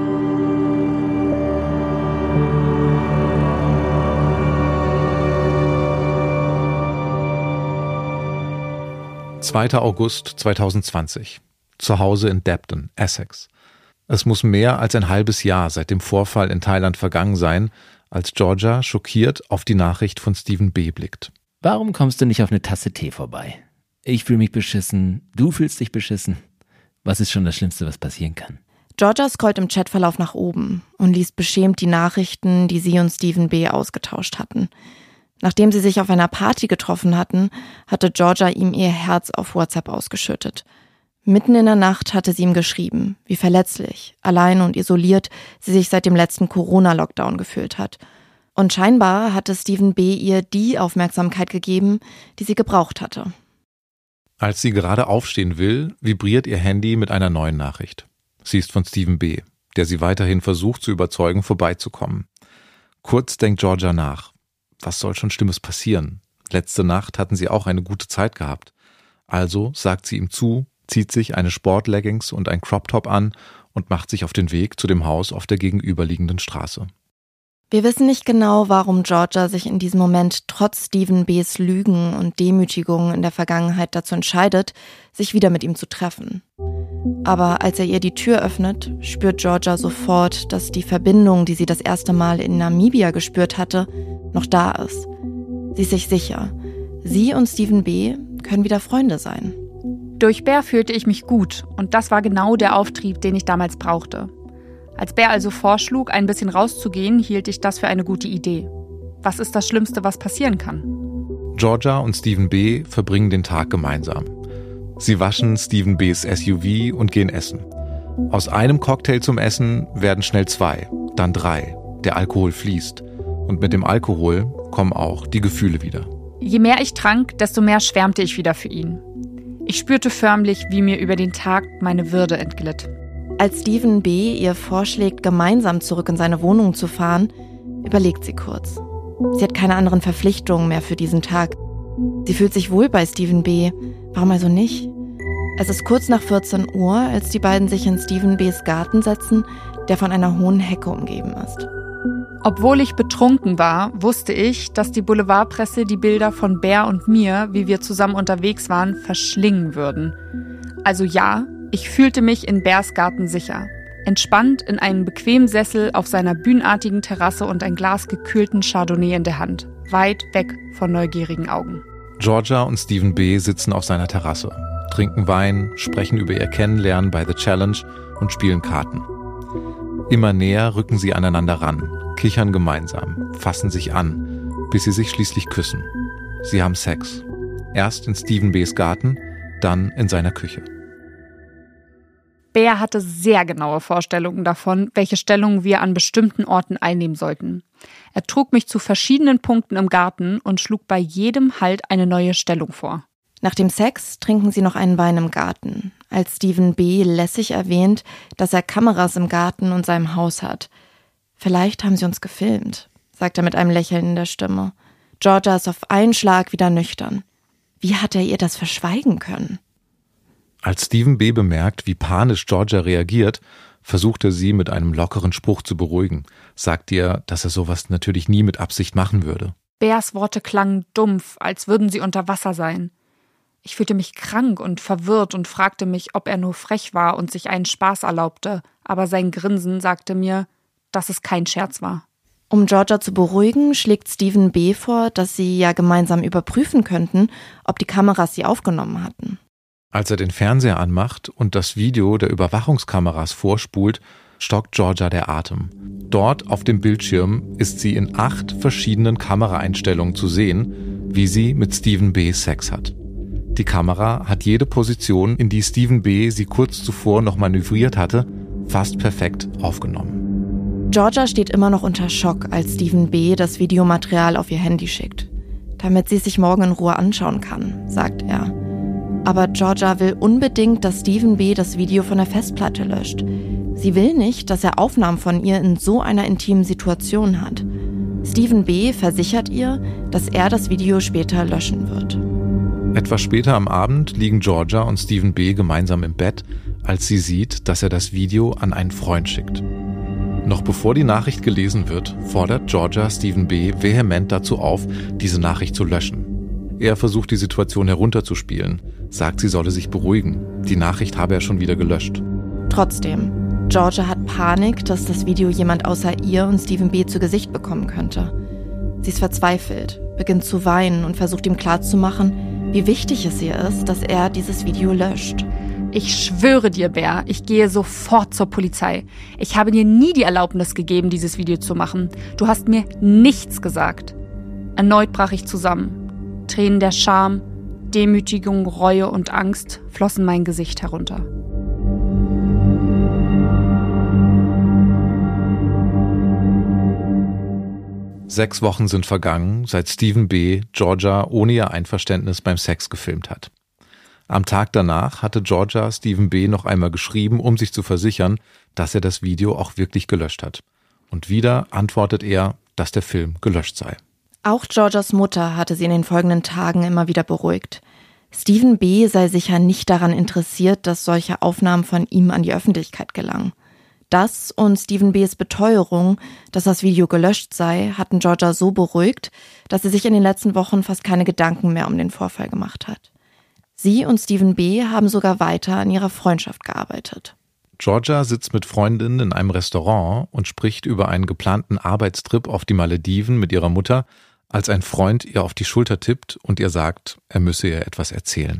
zweiter August zweitausendzwanzig. Zu Hause in Debden, Essex. Es muss mehr als ein halbes Jahr seit dem Vorfall in Thailand vergangen sein, als Georgia schockiert auf die Nachricht von Stephen B. blickt. Warum kommst du nicht auf eine Tasse Tee vorbei? Ich fühle mich beschissen, du fühlst dich beschissen. Was ist schon das Schlimmste, was passieren kann? Georgia scrollt im Chatverlauf nach oben und liest beschämt die Nachrichten, die sie und Stephen B. ausgetauscht hatten. Nachdem sie sich auf einer Party getroffen hatten, hatte Georgia ihm ihr Herz auf WhatsApp ausgeschüttet. Mitten in der Nacht hatte sie ihm geschrieben, wie verletzlich, allein und isoliert sie sich seit dem letzten Corona-Lockdown gefühlt hat. Und scheinbar hatte Stephen B. ihr die Aufmerksamkeit gegeben, die sie gebraucht hatte. Als sie gerade aufstehen will, vibriert ihr Handy mit einer neuen Nachricht. Sie ist von Stephen B., der sie weiterhin versucht zu überzeugen, vorbeizukommen. Kurz denkt Georgia nach. Was soll schon Schlimmes passieren? Letzte Nacht hatten sie auch eine gute Zeit gehabt. Also sagt sie ihm zu, zieht sich eine Sportleggings und ein Crop-Top an und macht sich auf den Weg zu dem Haus auf der gegenüberliegenden Straße. Wir wissen nicht genau, warum Georgia sich in diesem Moment trotz Stephen B.'s Lügen und Demütigungen in der Vergangenheit dazu entscheidet, sich wieder mit ihm zu treffen. Aber als er ihr die Tür öffnet, spürt Georgia sofort, dass die Verbindung, die sie das erste Mal in Namibia gespürt hatte, noch da ist. Sie ist sich sicher, sie und Stephen B. können wieder Freunde sein. Durch Bear fühlte ich mich gut und das war genau der Auftrieb, den ich damals brauchte. Als Bear also vorschlug, ein bisschen rauszugehen, hielt ich das für eine gute Idee. Was ist das Schlimmste, was passieren kann? Georgia und Stephen B. verbringen den Tag gemeinsam. Sie waschen Stephen B.'s S U V und gehen essen. Aus einem Cocktail zum Essen werden schnell zwei, dann drei. Der Alkohol fließt. Und mit dem Alkohol kommen auch die Gefühle wieder. Je mehr ich trank, desto mehr schwärmte ich wieder für ihn. Ich spürte förmlich, wie mir über den Tag meine Würde entglitt. Als Stephen B. ihr vorschlägt, gemeinsam zurück in seine Wohnung zu fahren, überlegt sie kurz. Sie hat keine anderen Verpflichtungen mehr für diesen Tag. Sie fühlt sich wohl bei Stephen B. Warum also nicht? Es ist kurz nach vierzehn Uhr, als die beiden sich in Stephen B.'s Garten setzen, der von einer hohen Hecke umgeben ist. Obwohl ich betrunken war, wusste ich, dass die Boulevardpresse die Bilder von Bear und mir, wie wir zusammen unterwegs waren, verschlingen würden. Also ja, ich fühlte mich in Bears Garten sicher. Entspannt in einem bequemen Sessel auf seiner bühnenartigen Terrasse und ein Glas gekühlten Chardonnay in der Hand. Weit weg von neugierigen Augen. Georgia und Stephen B. sitzen auf seiner Terrasse, trinken Wein, sprechen über ihr Kennenlernen bei The Challenge und spielen Karten. Immer näher rücken sie aneinander ran, kichern gemeinsam, fassen sich an, bis sie sich schließlich küssen. Sie haben Sex. Erst in Stephen B.'s Garten, dann in seiner Küche. Bear hatte sehr genaue Vorstellungen davon, welche Stellungen wir an bestimmten Orten einnehmen sollten. Er trug mich zu verschiedenen Punkten im Garten und schlug bei jedem Halt eine neue Stellung vor. Nach dem Sex trinken sie noch einen Wein im Garten, als Stephen B. lässig erwähnt, dass er Kameras im Garten und seinem Haus hat. Vielleicht haben sie uns gefilmt, sagt er mit einem Lächeln in der Stimme. Georgia ist auf einen Schlag wieder nüchtern. Wie hat er ihr das verschweigen können? Als Stephen B. bemerkt, wie panisch Georgia reagiert, versucht er sie mit einem lockeren Spruch zu beruhigen, sagt ihr, dass er sowas natürlich nie mit Absicht machen würde. Bears Worte klangen dumpf, als würden sie unter Wasser sein. Ich fühlte mich krank und verwirrt und fragte mich, ob er nur frech war und sich einen Spaß erlaubte, aber sein Grinsen sagte mir, dass es kein Scherz war. Um Georgia zu beruhigen, schlägt Stephen B. vor, dass sie ja gemeinsam überprüfen könnten, ob die Kameras sie aufgenommen hatten. Als er den Fernseher anmacht und das Video der Überwachungskameras vorspult, stockt Georgia der Atem. Dort auf dem Bildschirm ist sie in acht verschiedenen Kameraeinstellungen zu sehen, wie sie mit Stephen B. Sex hat. Die Kamera hat jede Position, in die Stephen B. sie kurz zuvor noch manövriert hatte, fast perfekt aufgenommen. Georgia steht immer noch unter Schock, als Stephen B. das Videomaterial auf ihr Handy schickt. Damit sie es sich morgen in Ruhe anschauen kann, sagt er. Aber Georgia will unbedingt, dass Stephen B. das Video von der Festplatte löscht. Sie will nicht, dass er Aufnahmen von ihr in so einer intimen Situation hat. Stephen B. versichert ihr, dass er das Video später löschen wird. Etwas später am Abend liegen Georgia und Stephen B. gemeinsam im Bett, als sie sieht, dass er das Video an einen Freund schickt. Noch bevor die Nachricht gelesen wird, fordert Georgia Stephen B. vehement dazu auf, diese Nachricht zu löschen. Er versucht, die Situation herunterzuspielen, sagt, sie solle sich beruhigen. Die Nachricht habe er schon wieder gelöscht. Trotzdem, Georgia hat Panik, dass das Video jemand außer ihr und Stephen B. zu Gesicht bekommen könnte. Sie ist verzweifelt, beginnt zu weinen und versucht ihm klarzumachen, wie wichtig es ihr ist, dass er dieses Video löscht. Ich schwöre dir, Bear, ich gehe sofort zur Polizei. Ich habe dir nie die Erlaubnis gegeben, dieses Video zu machen. Du hast mir nichts gesagt. Erneut brach ich zusammen. Tränen der Scham, Demütigung, Reue und Angst flossen mein Gesicht herunter. Sechs Wochen sind vergangen, seit Stephen B. Georgia ohne ihr Einverständnis beim Sex gefilmt hat. Am Tag danach hatte Georgia Stephen B. noch einmal geschrieben, um sich zu versichern, dass er das Video auch wirklich gelöscht hat. Und wieder antwortet er, dass der Film gelöscht sei. Auch Georgias Mutter hatte sie in den folgenden Tagen immer wieder beruhigt. Stephen B. sei sicher nicht daran interessiert, dass solche Aufnahmen von ihm an die Öffentlichkeit gelangen. Das und Stephen B.'s Beteuerung, dass das Video gelöscht sei, hatten Georgia so beruhigt, dass sie sich in den letzten Wochen fast keine Gedanken mehr um den Vorfall gemacht hat. Sie und Stephen B. haben sogar weiter an ihrer Freundschaft gearbeitet. Georgia sitzt mit Freundinnen in einem Restaurant und spricht über einen geplanten Arbeitstrip auf die Malediven mit ihrer Mutter, als ein Freund ihr auf die Schulter tippt und ihr sagt, er müsse ihr etwas erzählen.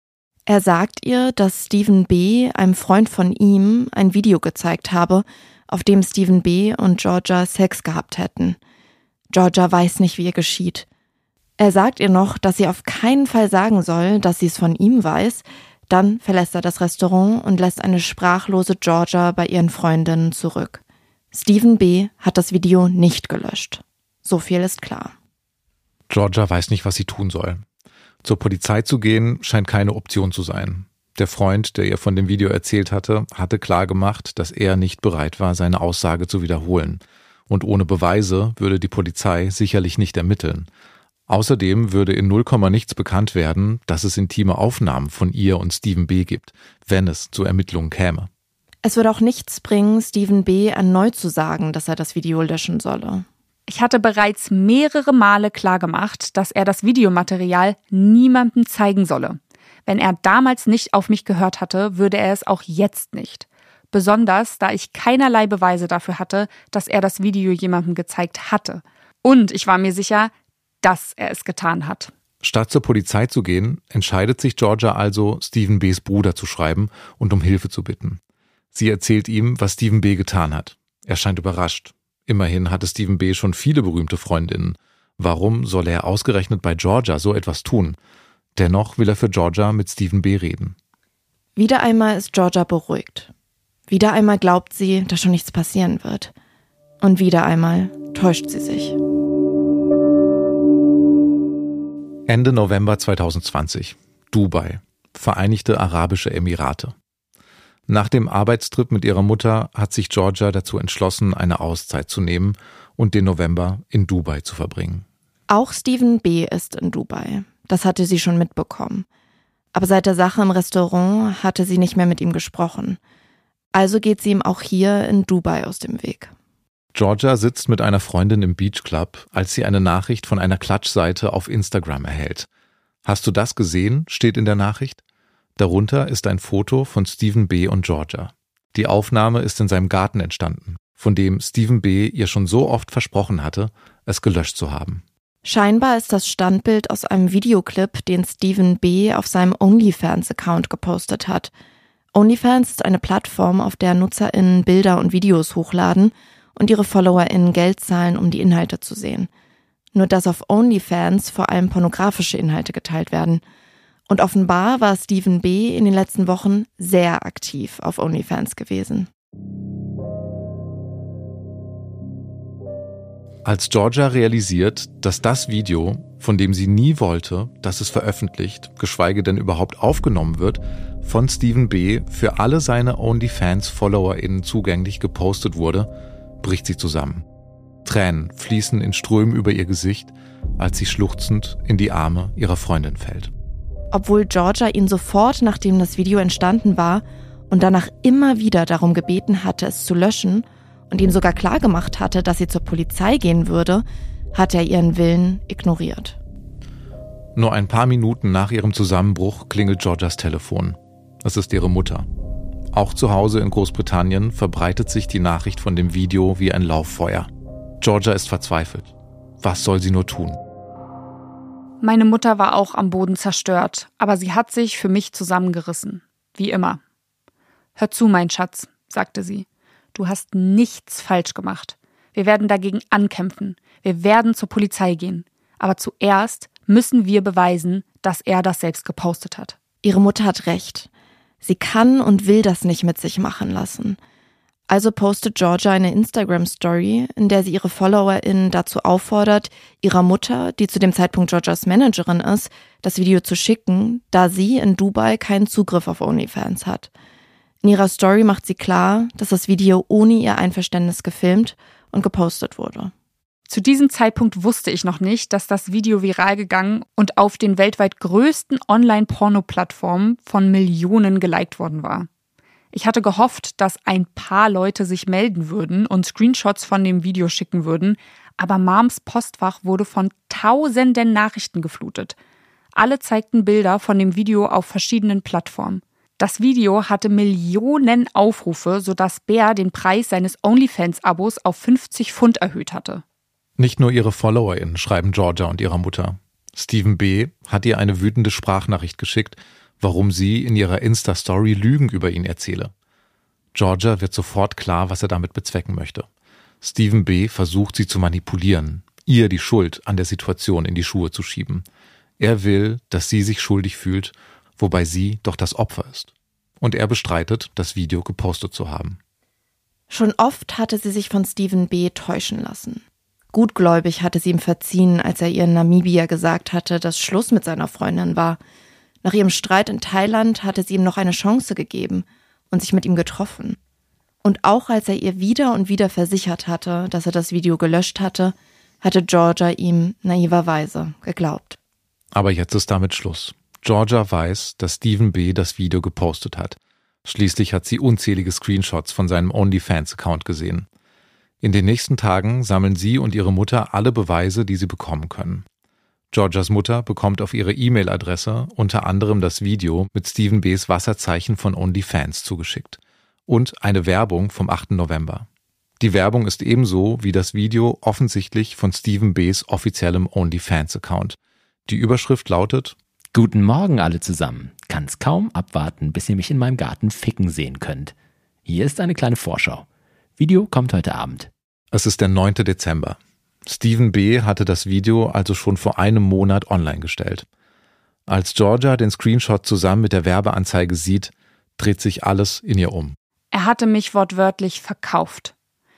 Er sagt ihr, dass Stephen B. einem Freund von ihm ein Video gezeigt habe, auf dem Stephen B. und Georgia Sex gehabt hätten. Georgia weiß nicht, wie ihr geschieht. Er sagt ihr noch, dass sie auf keinen Fall sagen soll, dass sie es von ihm weiß. Dann verlässt er das Restaurant und lässt eine sprachlose Georgia bei ihren Freundinnen zurück. Stephen B. hat das Video nicht gelöscht. So viel ist klar. Georgia weiß nicht, was sie tun soll. Zur Polizei zu gehen, scheint keine Option zu sein. Der Freund, der ihr von dem Video erzählt hatte, hatte klargemacht, dass er nicht bereit war, seine Aussage zu wiederholen. Und ohne Beweise würde die Polizei sicherlich nicht ermitteln. Außerdem würde in null Komma nichts bekannt werden, dass es intime Aufnahmen von ihr und Stephen B. gibt, wenn es zu Ermittlungen käme. Es würde auch nichts bringen, Stephen B. erneut zu sagen, dass er das Video löschen solle. Ich hatte bereits mehrere Male klargemacht, dass er das Videomaterial niemandem zeigen solle. Wenn er damals nicht auf mich gehört hatte, würde er es auch jetzt nicht. Besonders, da ich keinerlei Beweise dafür hatte, dass er das Video jemandem gezeigt hatte. Und ich war mir sicher, dass er es getan hat. Statt zur Polizei zu gehen, entscheidet sich Georgia also, Stephen B.'s Bruder zu schreiben und um Hilfe zu bitten. Sie erzählt ihm, was Stephen B. getan hat. Er scheint überrascht. Immerhin hatte Stephen B. schon viele berühmte Freundinnen. Warum soll er ausgerechnet bei Georgia so etwas tun? Dennoch will er für Georgia mit Stephen B. reden. Wieder einmal ist Georgia beruhigt. Wieder einmal glaubt sie, dass schon nichts passieren wird. Und wieder einmal täuscht sie sich. Ende November zweitausendzwanzig. Dubai, Vereinigte Arabische Emirate. Nach dem Arbeitstrip mit ihrer Mutter hat sich Georgia dazu entschlossen, eine Auszeit zu nehmen und den November in Dubai zu verbringen. Auch Stephen B. ist in Dubai. Das hatte sie schon mitbekommen. Aber seit der Sache im Restaurant hatte sie nicht mehr mit ihm gesprochen. Also geht sie ihm auch hier in Dubai aus dem Weg. Georgia sitzt mit einer Freundin im Beach Club, als sie eine Nachricht von einer Klatschseite auf Instagram erhält. Hast du das gesehen? Steht in der Nachricht. Darunter ist ein Foto von Stephen B. und Georgia. Die Aufnahme ist in seinem Garten entstanden, von dem Stephen B. ihr schon so oft versprochen hatte, es gelöscht zu haben. Scheinbar ist das Standbild aus einem Videoclip, den Stephen B. auf seinem OnlyFans-Account gepostet hat. OnlyFans ist eine Plattform, auf der NutzerInnen Bilder und Videos hochladen und ihre FollowerInnen Geld zahlen, um die Inhalte zu sehen. Nur dass auf OnlyFans vor allem pornografische Inhalte geteilt werden. Und offenbar war Stephen B. in den letzten Wochen sehr aktiv auf OnlyFans gewesen. Als Georgia realisiert, dass das Video, von dem sie nie wollte, dass es veröffentlicht, geschweige denn überhaupt aufgenommen wird, von Stephen B. für alle seine OnlyFans-FollowerInnen zugänglich gepostet wurde, bricht sie zusammen. Tränen fließen in Strömen über ihr Gesicht, als sie schluchzend in die Arme ihrer Freundin fällt. Obwohl Georgia ihn sofort, nachdem das Video entstanden war, und danach immer wieder darum gebeten hatte, es zu löschen und ihm sogar klargemacht hatte, dass sie zur Polizei gehen würde, hat er ihren Willen ignoriert. Nur ein paar Minuten nach ihrem Zusammenbruch klingelt Georgias Telefon. Es ist ihre Mutter. Auch zu Hause in Großbritannien verbreitet sich die Nachricht von dem Video wie ein Lauffeuer. Georgia ist verzweifelt. Was soll sie nur tun? Meine Mutter war auch am Boden zerstört, aber sie hat sich für mich zusammengerissen. Wie immer. Hör zu, mein Schatz, sagte sie. Du hast nichts falsch gemacht. Wir werden dagegen ankämpfen. Wir werden zur Polizei gehen. Aber zuerst müssen wir beweisen, dass er das selbst gepostet hat. Ihre Mutter hat recht. Sie kann und will das nicht mit sich machen lassen. Also postet Georgia eine Instagram-Story, in der sie ihre FollowerInnen dazu auffordert, ihrer Mutter, die zu dem Zeitpunkt Georgias Managerin ist, das Video zu schicken, da sie in Dubai keinen Zugriff auf OnlyFans hat. In ihrer Story macht sie klar, dass das Video ohne ihr Einverständnis gefilmt und gepostet wurde. Zu diesem Zeitpunkt wusste ich noch nicht, dass das Video viral gegangen und auf den weltweit größten Online-Porno-Plattformen von Millionen geliked worden war. Ich hatte gehofft, dass ein paar Leute sich melden würden und Screenshots von dem Video schicken würden, aber Moms Postfach wurde von tausenden Nachrichten geflutet. Alle zeigten Bilder von dem Video auf verschiedenen Plattformen. Das Video hatte Millionen Aufrufe, sodass Bär den Preis seines OnlyFans-Abos auf fünfzig Pfund erhöht hatte. Nicht nur ihre FollowerInnen schreiben Georgia und ihrer Mutter. Stephen B. hat ihr eine wütende Sprachnachricht geschickt, warum sie in ihrer Insta-Story Lügen über ihn erzähle. Georgia wird sofort klar, was er damit bezwecken möchte. Stephen B. versucht, sie zu manipulieren, ihr die Schuld an der Situation in die Schuhe zu schieben. Er will, dass sie sich schuldig fühlt, wobei sie doch das Opfer ist. Und er bestreitet, das Video gepostet zu haben. Schon oft hatte sie sich von Stephen B. täuschen lassen. Gutgläubig hatte sie ihm verziehen, als er ihr in Namibia gesagt hatte, dass Schluss mit seiner Freundin war. Nach ihrem Streit in Thailand hatte sie ihm noch eine Chance gegeben und sich mit ihm getroffen. Und auch als er ihr wieder und wieder versichert hatte, dass er das Video gelöscht hatte, hatte Georgia ihm naiverweise geglaubt. Aber jetzt ist damit Schluss. Georgia weiß, dass Stephen B. das Video gepostet hat. Schließlich hat sie unzählige Screenshots von seinem OnlyFans-Account gesehen. In den nächsten Tagen sammeln sie und ihre Mutter alle Beweise, die sie bekommen können. Georgias Mutter bekommt auf ihre E-Mail-Adresse unter anderem das Video mit Stephen B.s Wasserzeichen von OnlyFans zugeschickt und eine Werbung vom achten November. Die Werbung ist ebenso wie das Video offensichtlich von Stephen B.s offiziellem OnlyFans-Account. Die Überschrift lautet: Guten Morgen alle zusammen. Kann's kaum abwarten, bis ihr mich in meinem Garten ficken sehen könnt. Hier ist eine kleine Vorschau. Video kommt heute Abend. Es ist der neunte Dezember. Stephen B. hatte das Video also schon vor einem Monat online gestellt. Als Georgia den Screenshot zusammen mit der Werbeanzeige sieht, dreht sich alles in ihr um. Er hatte mich wortwörtlich verkauft.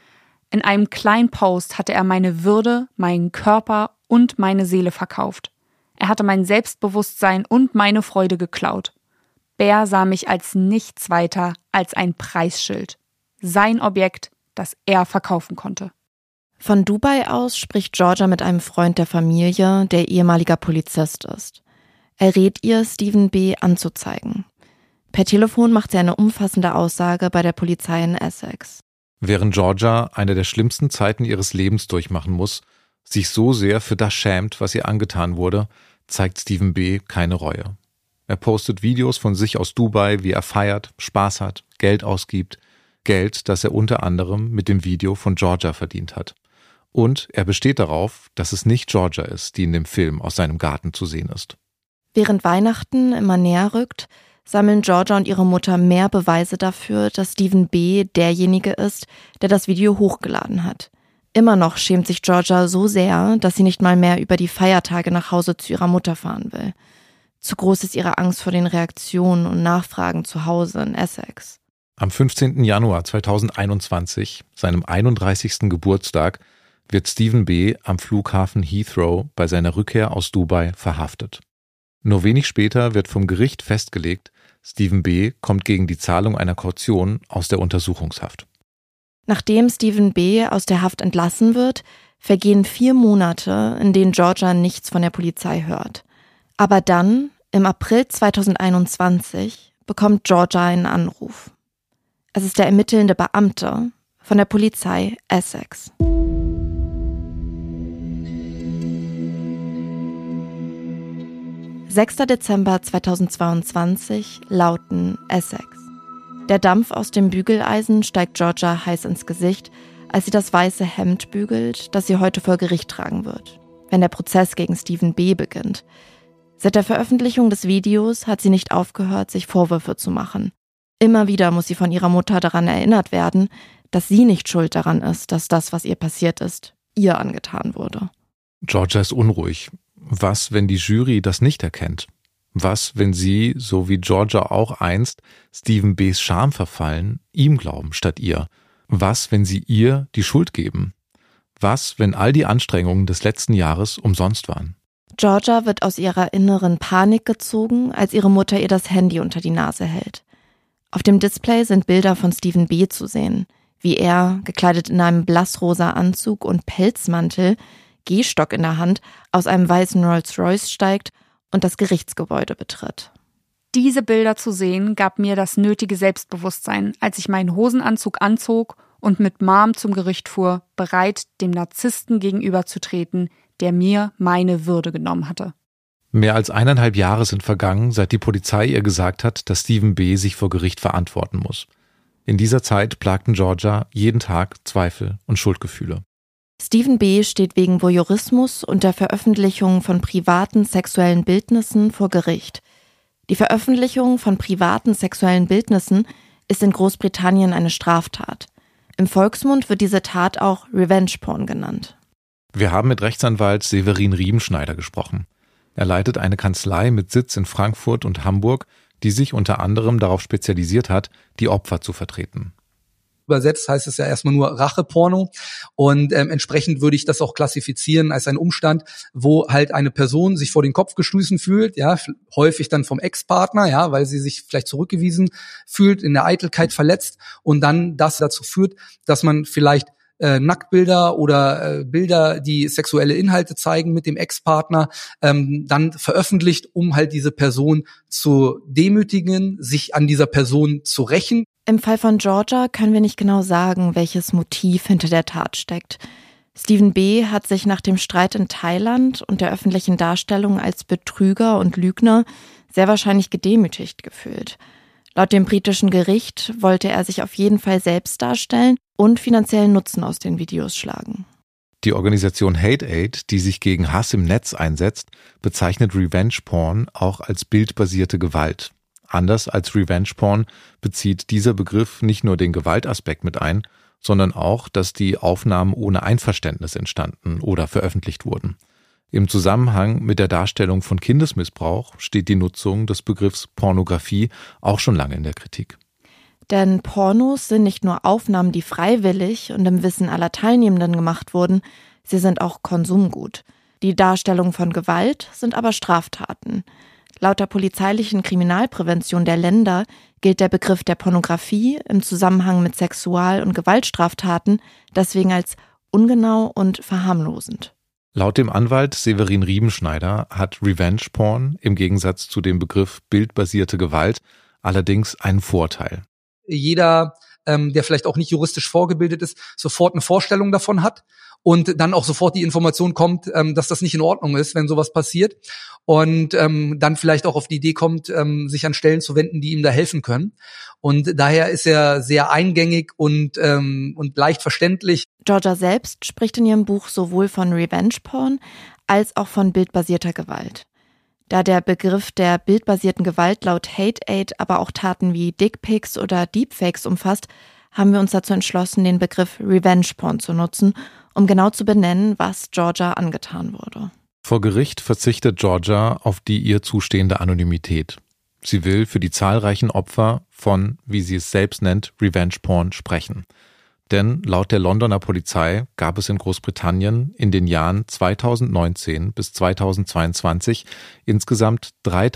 In einem kleinen Post hatte er meine Würde, meinen Körper und meine Seele verkauft. Er hatte mein Selbstbewusstsein und meine Freude geklaut. Bär sah mich als nichts weiter als ein Preisschild. Sein Objekt, das er verkaufen konnte. Von Dubai aus spricht Georgia mit einem Freund der Familie, der ehemaliger Polizist ist. Er rät ihr, Stephen B. anzuzeigen. Per Telefon macht sie eine umfassende Aussage bei der Polizei in Essex. Während Georgia eine der schlimmsten Zeiten ihres Lebens durchmachen muss, sich so sehr für das schämt, was ihr angetan wurde, zeigt Stephen B. keine Reue. Er postet Videos von sich aus Dubai, wie er feiert, Spaß hat, Geld ausgibt, Geld, das er unter anderem mit dem Video von Georgia verdient hat. Und er besteht darauf, dass es nicht Georgia ist, die in dem Film aus seinem Garten zu sehen ist. Während Weihnachten immer näher rückt, sammeln Georgia und ihre Mutter mehr Beweise dafür, dass Stephen B. derjenige ist, der das Video hochgeladen hat. Immer noch schämt sich Georgia so sehr, dass sie nicht mal mehr über die Feiertage nach Hause zu ihrer Mutter fahren will. Zu groß ist ihre Angst vor den Reaktionen und Nachfragen zu Hause in Essex. Am fünfzehnten Januar zweitausendeinundzwanzig, seinem einunddreißigsten Geburtstag, wird Stephen B. am Flughafen Heathrow bei seiner Rückkehr aus Dubai verhaftet. Nur wenig später wird vom Gericht festgelegt, Stephen B. kommt gegen die Zahlung einer Kaution aus der Untersuchungshaft. Nachdem Stephen B. aus der Haft entlassen wird, vergehen vier Monate, in denen Georgia nichts von der Polizei hört. Aber dann, im April zweitausendeinundzwanzig, bekommt Georgia einen Anruf. Es ist der ermittelnde Beamte von der Polizei Essex. sechster Dezember zweitausendzweiundzwanzig, Lauten, Essex. Der Dampf aus dem Bügeleisen steigt Georgia heiß ins Gesicht, als sie das weiße Hemd bügelt, das sie heute vor Gericht tragen wird, wenn der Prozess gegen Stephen B. beginnt. Seit der Veröffentlichung des Videos hat sie nicht aufgehört, sich Vorwürfe zu machen. Immer wieder muss sie von ihrer Mutter daran erinnert werden, dass sie nicht schuld daran ist, dass das, was ihr passiert ist, ihr angetan wurde. Georgia ist unruhig. Was, wenn die Jury das nicht erkennt? Was, wenn sie, so wie Georgia auch einst, Stephen B.s Scham verfallen, ihm glauben statt ihr? Was, wenn sie ihr die Schuld geben? Was, wenn all die Anstrengungen des letzten Jahres umsonst waren? Georgia wird aus ihrer inneren Panik gezogen, als ihre Mutter ihr das Handy unter die Nase hält. Auf dem Display sind Bilder von Stephen B. zu sehen, wie er, gekleidet in einem blassrosa Anzug und Pelzmantel, Gehstock in der Hand, aus einem weißen Rolls-Royce steigt und das Gerichtsgebäude betritt. Diese Bilder zu sehen, gab mir das nötige Selbstbewusstsein, als ich meinen Hosenanzug anzog und mit Mom zum Gericht fuhr, bereit, dem Narzissten gegenüberzutreten, der mir meine Würde genommen hatte. Mehr als eineinhalb Jahre sind vergangen, seit die Polizei ihr gesagt hat, dass Stephen B. sich vor Gericht verantworten muss. In dieser Zeit plagten Georgia jeden Tag Zweifel und Schuldgefühle. Stephen B. steht wegen Voyeurismus und der Veröffentlichung von privaten sexuellen Bildnissen vor Gericht. Die Veröffentlichung von privaten sexuellen Bildnissen ist in Großbritannien eine Straftat. Im Volksmund wird diese Tat auch Revenge Porn genannt. Wir haben mit Rechtsanwalt Severin Riemenschneider gesprochen. Er leitet eine Kanzlei mit Sitz in Frankfurt und Hamburg, die sich unter anderem darauf spezialisiert hat, die Opfer zu vertreten. Übersetzt heißt es ja erstmal nur Racheporno und ähm, entsprechend würde ich das auch klassifizieren als einen Umstand, wo halt eine Person sich vor den Kopf gestoßen fühlt, ja, häufig dann vom Ex-Partner, ja, weil sie sich vielleicht zurückgewiesen fühlt, in der Eitelkeit verletzt und dann das dazu führt, dass man vielleicht äh, Nacktbilder oder äh, Bilder, die sexuelle Inhalte zeigen mit dem Ex-Partner, ähm, dann veröffentlicht, um halt diese Person zu demütigen, sich an dieser Person zu rächen. Im Fall von Georgia können wir nicht genau sagen, welches Motiv hinter der Tat steckt. Stephen B. hat sich nach dem Streit in Thailand und der öffentlichen Darstellung als Betrüger und Lügner sehr wahrscheinlich gedemütigt gefühlt. Laut dem britischen Gericht wollte er sich auf jeden Fall selbst darstellen und finanziellen Nutzen aus den Videos schlagen. Die Organisation Hate Aid, die sich gegen Hass im Netz einsetzt, bezeichnet Revenge Porn auch als bildbasierte Gewalt. Anders als Revenge Porn bezieht dieser Begriff nicht nur den Gewaltaspekt mit ein, sondern auch, dass die Aufnahmen ohne Einverständnis entstanden oder veröffentlicht wurden. Im Zusammenhang mit der Darstellung von Kindesmissbrauch steht die Nutzung des Begriffs Pornografie auch schon lange in der Kritik. Denn Pornos sind nicht nur Aufnahmen, die freiwillig und im Wissen aller Teilnehmenden gemacht wurden, sie sind auch Konsumgut. Die Darstellung von Gewalt sind aber Straftaten. Laut der polizeilichen Kriminalprävention der Länder gilt der Begriff der Pornografie im Zusammenhang mit Sexual- und Gewaltstraftaten deswegen als ungenau und verharmlosend. Laut dem Anwalt Severin Riemenschneider hat Revenge Porn im Gegensatz zu dem Begriff bildbasierte Gewalt allerdings einen Vorteil. Jeder, ähm, der vielleicht auch nicht juristisch vorgebildet ist, sofort eine Vorstellung davon hat und dann auch sofort die Information kommt, ähm, dass das nicht in Ordnung ist, wenn sowas passiert und ähm, dann vielleicht auch auf die Idee kommt, ähm, sich an Stellen zu wenden, die ihm da helfen können. Und daher ist er sehr eingängig und ähm, und leicht verständlich. Georgia selbst spricht in ihrem Buch sowohl von Revenge Porn als auch von bildbasierter Gewalt. Da der Begriff der bildbasierten Gewalt laut Hate Aid aber auch Taten wie Dickpics oder Deepfakes umfasst, haben wir uns dazu entschlossen, den Begriff Revenge Porn zu nutzen, um genau zu benennen, was Georgia angetan wurde. Vor Gericht verzichtet Georgia auf die ihr zustehende Anonymität. Sie will für die zahlreichen Opfer von, wie sie es selbst nennt, Revenge Porn sprechen. Denn laut der Londoner Polizei gab es in Großbritannien in den Jahren zweitausendneunzehn bis zweitausendzweiundzwanzig insgesamt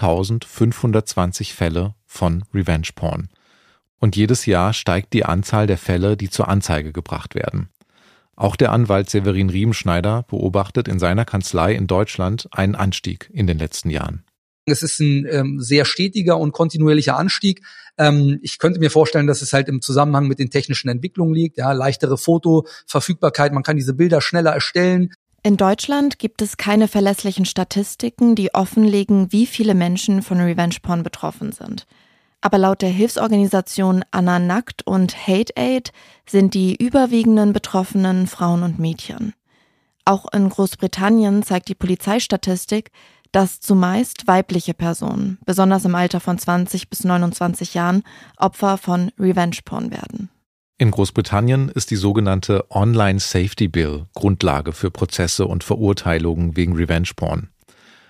dreitausendfünfhundertzwanzig Fälle von Revenge Porn. Und jedes Jahr steigt die Anzahl der Fälle, die zur Anzeige gebracht werden. Auch der Anwalt Severin Riemenschneider beobachtet in seiner Kanzlei in Deutschland einen Anstieg in den letzten Jahren. Es ist ein ähm, sehr stetiger und kontinuierlicher Anstieg. Ähm, ich könnte mir vorstellen, dass es halt im Zusammenhang mit den technischen Entwicklungen liegt. Ja, leichtere Fotoverfügbarkeit, man kann diese Bilder schneller erstellen. In Deutschland gibt es keine verlässlichen Statistiken, die offenlegen, wie viele Menschen von Revenge Porn betroffen sind. Aber laut der Hilfsorganisation Anna Nackt und Hate Aid sind die überwiegenden Betroffenen Frauen und Mädchen. Auch in Großbritannien zeigt die Polizeistatistik, dass zumeist weibliche Personen, besonders im Alter von zwanzig bis neunundzwanzig Jahren, Opfer von Revenge Porn werden. In Großbritannien ist die sogenannte Online Safety Bill Grundlage für Prozesse und Verurteilungen wegen Revenge Porn.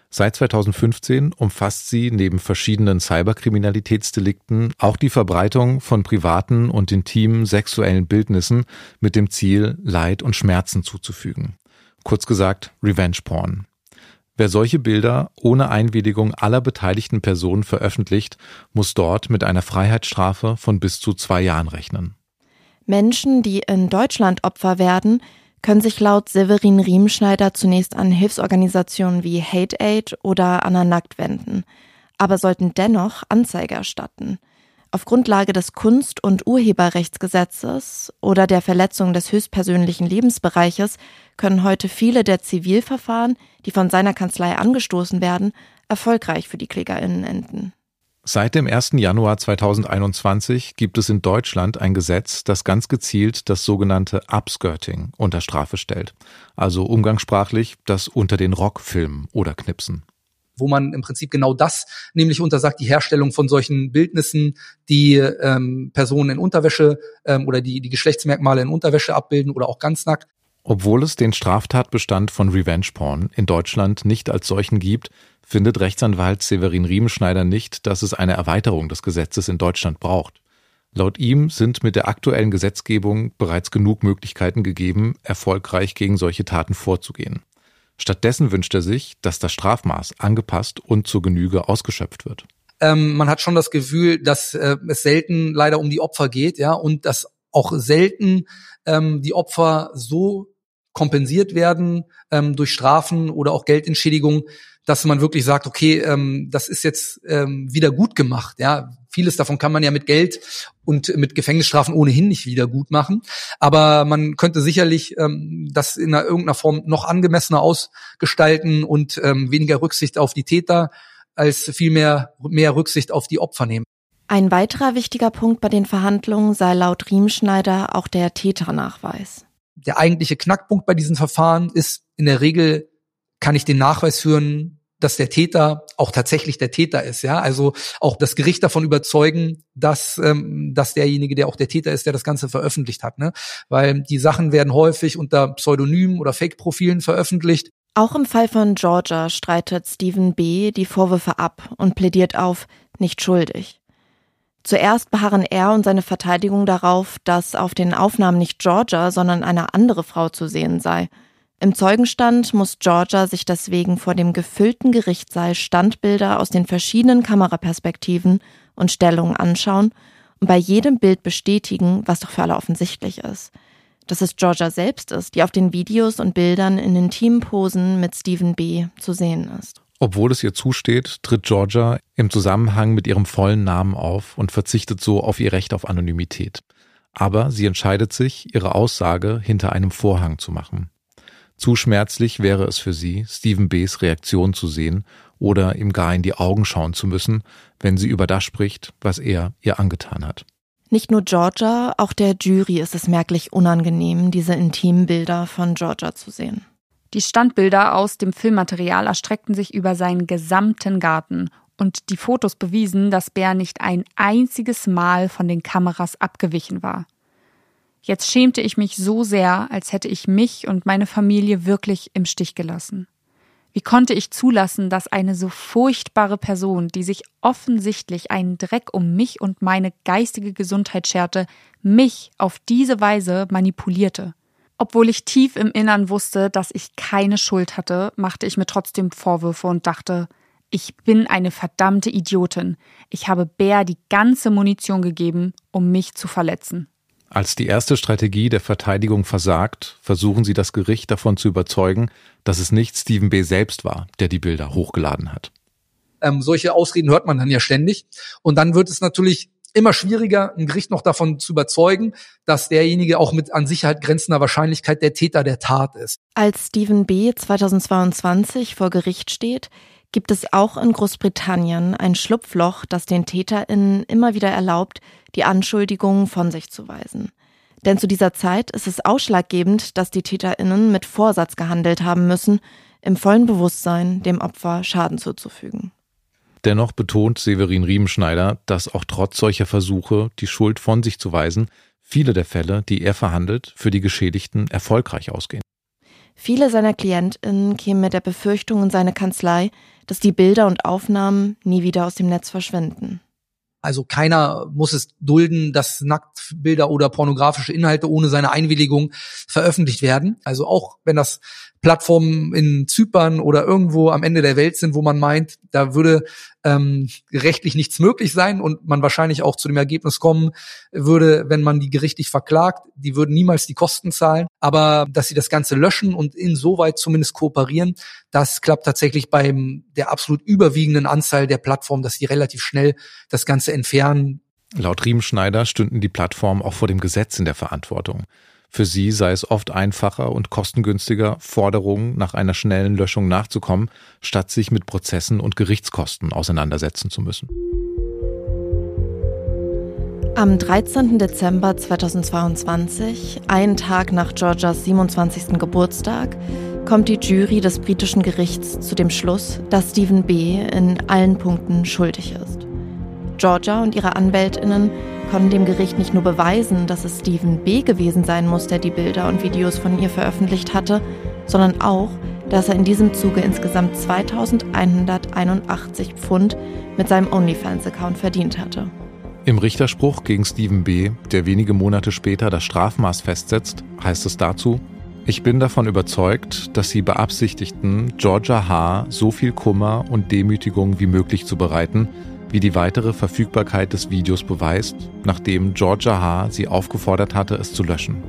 Seit zweitausendfünfzehn umfasst sie neben verschiedenen Cyberkriminalitätsdelikten auch die Verbreitung von privaten und intimen sexuellen Bildnissen mit dem Ziel, Leid und Schmerzen zuzufügen. Kurz gesagt, Revenge Porn. Wer solche Bilder ohne Einwilligung aller beteiligten Personen veröffentlicht, muss dort mit einer Freiheitsstrafe von bis zu zwei Jahren rechnen. Menschen, die in Deutschland Opfer werden, können sich laut Severin Riemschneider zunächst an Hilfsorganisationen wie Hate Aid oder Anna Nackt wenden, aber sollten dennoch Anzeige erstatten. Auf Grundlage des Kunst- und Urheberrechtsgesetzes oder der Verletzung des höchstpersönlichen Lebensbereiches können heute viele der Zivilverfahren, die von seiner Kanzlei angestoßen werden, erfolgreich für die KlägerInnen enden. Seit dem ersten Januar zweitausendeinundzwanzig gibt es in Deutschland ein Gesetz, das ganz gezielt das sogenannte Upskirting unter Strafe stellt. Also umgangssprachlich das unter den Rock filmen oder knipsen. Wo man im Prinzip genau das nämlich untersagt, die Herstellung von solchen Bildnissen, die ähm, Personen in Unterwäsche ähm, oder die, die Geschlechtsmerkmale in Unterwäsche abbilden oder auch ganz nackt. Obwohl es den Straftatbestand von Revenge Porn in Deutschland nicht als solchen gibt, findet Rechtsanwalt Severin Riemschneider nicht, dass es eine Erweiterung des Gesetzes in Deutschland braucht. Laut ihm sind mit der aktuellen Gesetzgebung bereits genug Möglichkeiten gegeben, erfolgreich gegen solche Taten vorzugehen. Stattdessen wünscht er sich, dass das Strafmaß angepasst und zur Genüge ausgeschöpft wird. Ähm, man hat schon das Gefühl, dass äh, es selten leider um die Opfer geht, ja, und dass auch selten ähm, die Opfer so kompensiert werden ähm, durch Strafen oder auch Geldentschädigung, dass man wirklich sagt, okay, ähm, das ist jetzt ähm, wieder gut gemacht. Ja, vieles davon kann man ja mit Geld und mit Gefängnisstrafen ohnehin nicht wieder gut machen. Aber man könnte sicherlich ähm, das in einer, irgendeiner Form noch angemessener ausgestalten und ähm, weniger Rücksicht auf die Täter als vielmehr mehr Rücksicht auf die Opfer nehmen. Ein weiterer wichtiger Punkt bei den Verhandlungen sei laut Riemschneider auch der Täternachweis. Der eigentliche Knackpunkt bei diesen Verfahren ist, in der Regel kann ich den Nachweis führen, dass der Täter auch tatsächlich der Täter ist, ja, also auch das Gericht davon überzeugen, dass ähm, dass derjenige, der auch der Täter ist, der das Ganze veröffentlicht hat, ne, weil die Sachen werden häufig unter Pseudonymen oder Fake-Profilen veröffentlicht. Auch im Fall von Georgia streitet Stephen B. die Vorwürfe ab und plädiert auf nicht schuldig. Zuerst beharren er und seine Verteidigung darauf, dass auf den Aufnahmen nicht Georgia, sondern eine andere Frau zu sehen sei. Im Zeugenstand muss Georgia sich deswegen vor dem gefüllten Gerichtssaal Standbilder aus den verschiedenen Kameraperspektiven und Stellungen anschauen und bei jedem Bild bestätigen, was doch für alle offensichtlich ist. Dass es Georgia selbst ist, die auf den Videos und Bildern in intimen Posen mit Stephen B. zu sehen ist. Obwohl es ihr zusteht, tritt Georgia im Zusammenhang mit ihrem vollen Namen auf und verzichtet so auf ihr Recht auf Anonymität. Aber sie entscheidet sich, ihre Aussage hinter einem Vorhang zu machen. Zu schmerzlich wäre es für sie, Stephen B.'s Reaktion zu sehen oder ihm gar in die Augen schauen zu müssen, wenn sie über das spricht, was er ihr angetan hat. Nicht nur Georgia, auch der Jury ist es merklich unangenehm, diese intimen Bilder von Georgia zu sehen. Die Standbilder aus dem Filmmaterial erstreckten sich über seinen gesamten Garten und die Fotos bewiesen, dass Bär nicht ein einziges Mal von den Kameras abgewichen war. Jetzt schämte ich mich so sehr, als hätte ich mich und meine Familie wirklich im Stich gelassen. Wie konnte ich zulassen, dass eine so furchtbare Person, die sich offensichtlich einen Dreck um mich und meine geistige Gesundheit scherte, mich auf diese Weise manipulierte? Obwohl ich tief im Innern wusste, dass ich keine Schuld hatte, machte ich mir trotzdem Vorwürfe und dachte, ich bin eine verdammte Idiotin. Ich habe Bär die ganze Munition gegeben, um mich zu verletzen. Als die erste Strategie der Verteidigung versagt, versuchen sie das Gericht davon zu überzeugen, dass es nicht Stephen B. selbst war, der die Bilder hochgeladen hat. Ähm, solche Ausreden hört man dann ja ständig. Und dann wird es natürlich immer schwieriger, ein Gericht noch davon zu überzeugen, dass derjenige auch mit an Sicherheit grenzender Wahrscheinlichkeit der Täter der Tat ist. Als Stephen B. zweitausendzweiundzwanzig vor Gericht steht, gibt es auch in Großbritannien ein Schlupfloch, das den TäterInnen immer wieder erlaubt, die Anschuldigungen von sich zu weisen. Denn zu dieser Zeit ist es ausschlaggebend, dass die TäterInnen mit Vorsatz gehandelt haben müssen, im vollen Bewusstsein, dem Opfer Schaden zuzufügen. Dennoch betont Severin Riemschneider, dass auch trotz solcher Versuche, die Schuld von sich zu weisen, viele der Fälle, die er verhandelt, für die Geschädigten erfolgreich ausgehen. Viele seiner KlientInnen kämen mit der Befürchtung in seine Kanzlei, dass die Bilder und Aufnahmen nie wieder aus dem Netz verschwinden. Also keiner muss es dulden, dass Nacktbilder oder pornografische Inhalte ohne seine Einwilligung veröffentlicht werden. Also auch wenn das Plattformen in Zypern oder irgendwo am Ende der Welt sind, wo man meint, da würde ähm, rechtlich nichts möglich sein und man wahrscheinlich auch zu dem Ergebnis kommen würde, wenn man die gerichtlich verklagt, die würden niemals die Kosten zahlen. Aber dass sie das Ganze löschen und insoweit zumindest kooperieren, das klappt tatsächlich beim der absolut überwiegenden Anzahl der Plattformen, dass sie relativ schnell das Ganze entfernen. Laut Riemenschneider stünden die Plattformen auch vor dem Gesetz in der Verantwortung. Für sie sei es oft einfacher und kostengünstiger, Forderungen nach einer schnellen Löschung nachzukommen, statt sich mit Prozessen und Gerichtskosten auseinandersetzen zu müssen. Am dreizehnten Dezember zweitausendzweiundzwanzig, einen Tag nach Georgias siebenundzwanzigsten Geburtstag, kommt die Jury des britischen Gerichts zu dem Schluss, dass Stephen B. in allen Punkten schuldig ist. Georgia und ihre AnwältInnen konnten dem Gericht nicht nur beweisen, dass es Stephen B. gewesen sein muss, der die Bilder und Videos von ihr veröffentlicht hatte, sondern auch, dass er in diesem Zuge insgesamt zweitausendeinhunderteinundachtzig Pfund mit seinem OnlyFans-Account verdient hatte. Im Richterspruch gegen Stephen B., der wenige Monate später das Strafmaß festsetzt, heißt es dazu: Ich bin davon überzeugt, dass sie beabsichtigten, Georgia H. so viel Kummer und Demütigung wie möglich zu bereiten, wie die weitere Verfügbarkeit des Videos beweist, nachdem Georgia H. sie aufgefordert hatte, es zu löschen.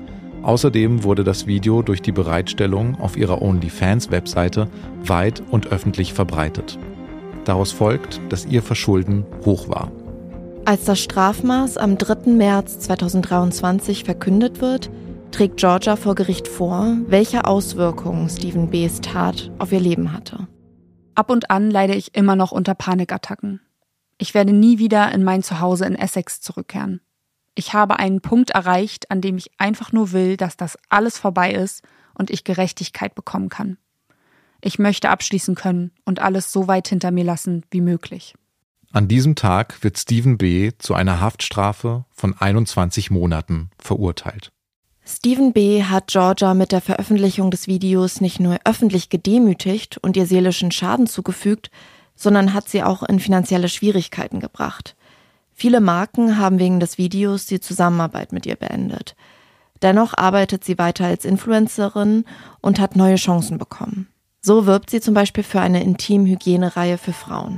Außerdem wurde das Video durch die Bereitstellung auf ihrer OnlyFans-Webseite weit und öffentlich verbreitet. Daraus folgt, dass ihr Verschulden hoch war. Als das Strafmaß am dritten März zweitausenddreiundzwanzig verkündet wird, trägt Georgia vor Gericht vor, welche Auswirkungen Stephen B.'s Tat auf ihr Leben hatte. Ab und an leide ich immer noch unter Panikattacken. Ich werde nie wieder in mein Zuhause in Essex zurückkehren. Ich habe einen Punkt erreicht, an dem ich einfach nur will, dass das alles vorbei ist und ich Gerechtigkeit bekommen kann. Ich möchte abschließen können und alles so weit hinter mir lassen wie möglich. An diesem Tag wird Stephen B. zu einer Haftstrafe von einundzwanzig Monaten verurteilt. Stephen B. hat Georgia mit der Veröffentlichung des Videos nicht nur öffentlich gedemütigt und ihr seelischen Schaden zugefügt, sondern hat sie auch in finanzielle Schwierigkeiten gebracht. Viele Marken haben wegen des Videos die Zusammenarbeit mit ihr beendet. Dennoch arbeitet sie weiter als Influencerin und hat neue Chancen bekommen. So wirbt sie zum Beispiel für eine Intimhygienereihe für Frauen.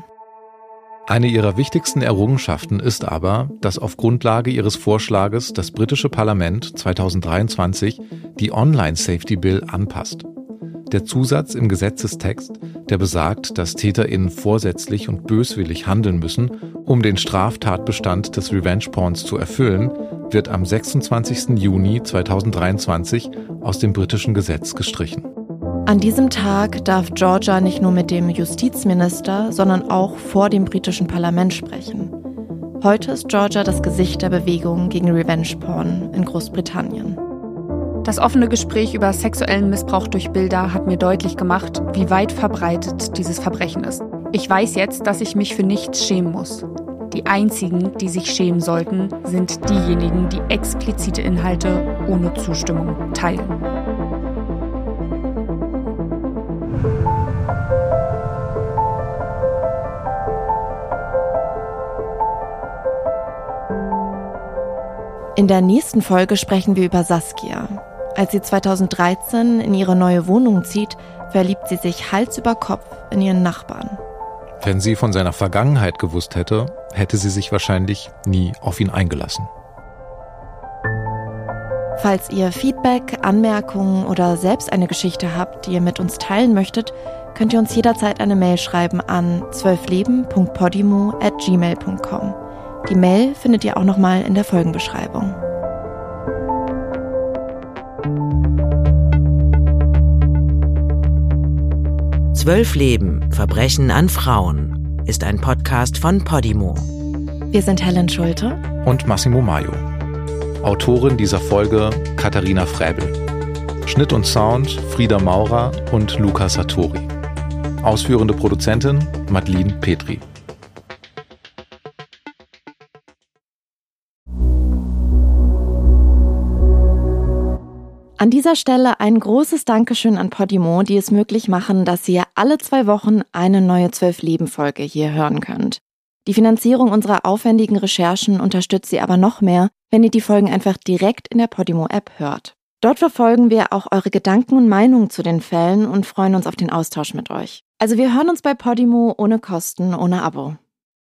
Eine ihrer wichtigsten Errungenschaften ist aber, dass auf Grundlage ihres Vorschlages das britische Parlament zweitausenddreiundzwanzig die Online-Safety Bill anpasst. Der Zusatz im Gesetzestext, der besagt, dass TäterInnen vorsätzlich und böswillig handeln müssen, um den Straftatbestand des Revenge-Porns zu erfüllen, wird am sechsundzwanzigsten Juni zweitausenddreiundzwanzig aus dem britischen Gesetz gestrichen. An diesem Tag darf Georgia nicht nur mit dem Justizminister, sondern auch vor dem britischen Parlament sprechen. Heute ist Georgia das Gesicht der Bewegung gegen Revenge Porn in Großbritannien. Das offene Gespräch über sexuellen Missbrauch durch Bilder hat mir deutlich gemacht, wie weit verbreitet dieses Verbrechen ist. Ich weiß jetzt, dass ich mich für nichts schämen muss. Die einzigen, die sich schämen sollten, sind diejenigen, die explizite Inhalte ohne Zustimmung teilen. In der nächsten Folge sprechen wir über Saskia. Als sie zweitausenddreizehn in ihre neue Wohnung zieht, verliebt sie sich Hals über Kopf in ihren Nachbarn. Wenn sie von seiner Vergangenheit gewusst hätte, hätte sie sich wahrscheinlich nie auf ihn eingelassen. Falls ihr Feedback, Anmerkungen oder selbst eine Geschichte habt, die ihr mit uns teilen möchtet, könnt ihr uns jederzeit eine Mail schreiben an zwölfleben punkt podimo at gmail punkt com. Die Mail findet ihr auch nochmal in der Folgenbeschreibung. Zwölf Leben, Verbrechen an Frauen ist ein Podcast von Podimo. Wir sind Helen Schulte und Massimo Maio. Autorin dieser Folge Katharina Fräbel. Schnitt und Sound Frieda Maurer und Luca Sartori. Ausführende Produzentin Madeleine Petri. An dieser Stelle ein großes Dankeschön an Podimo, die es möglich machen, dass ihr alle zwei Wochen eine neue Zwölf-Leben-Folge hier hören könnt. Die Finanzierung unserer aufwendigen Recherchen unterstützt ihr aber noch mehr, wenn ihr die Folgen einfach direkt in der Podimo-App hört. Dort verfolgen wir auch eure Gedanken und Meinungen zu den Fällen und freuen uns auf den Austausch mit euch. Also wir hören uns bei Podimo ohne Kosten, ohne Abo.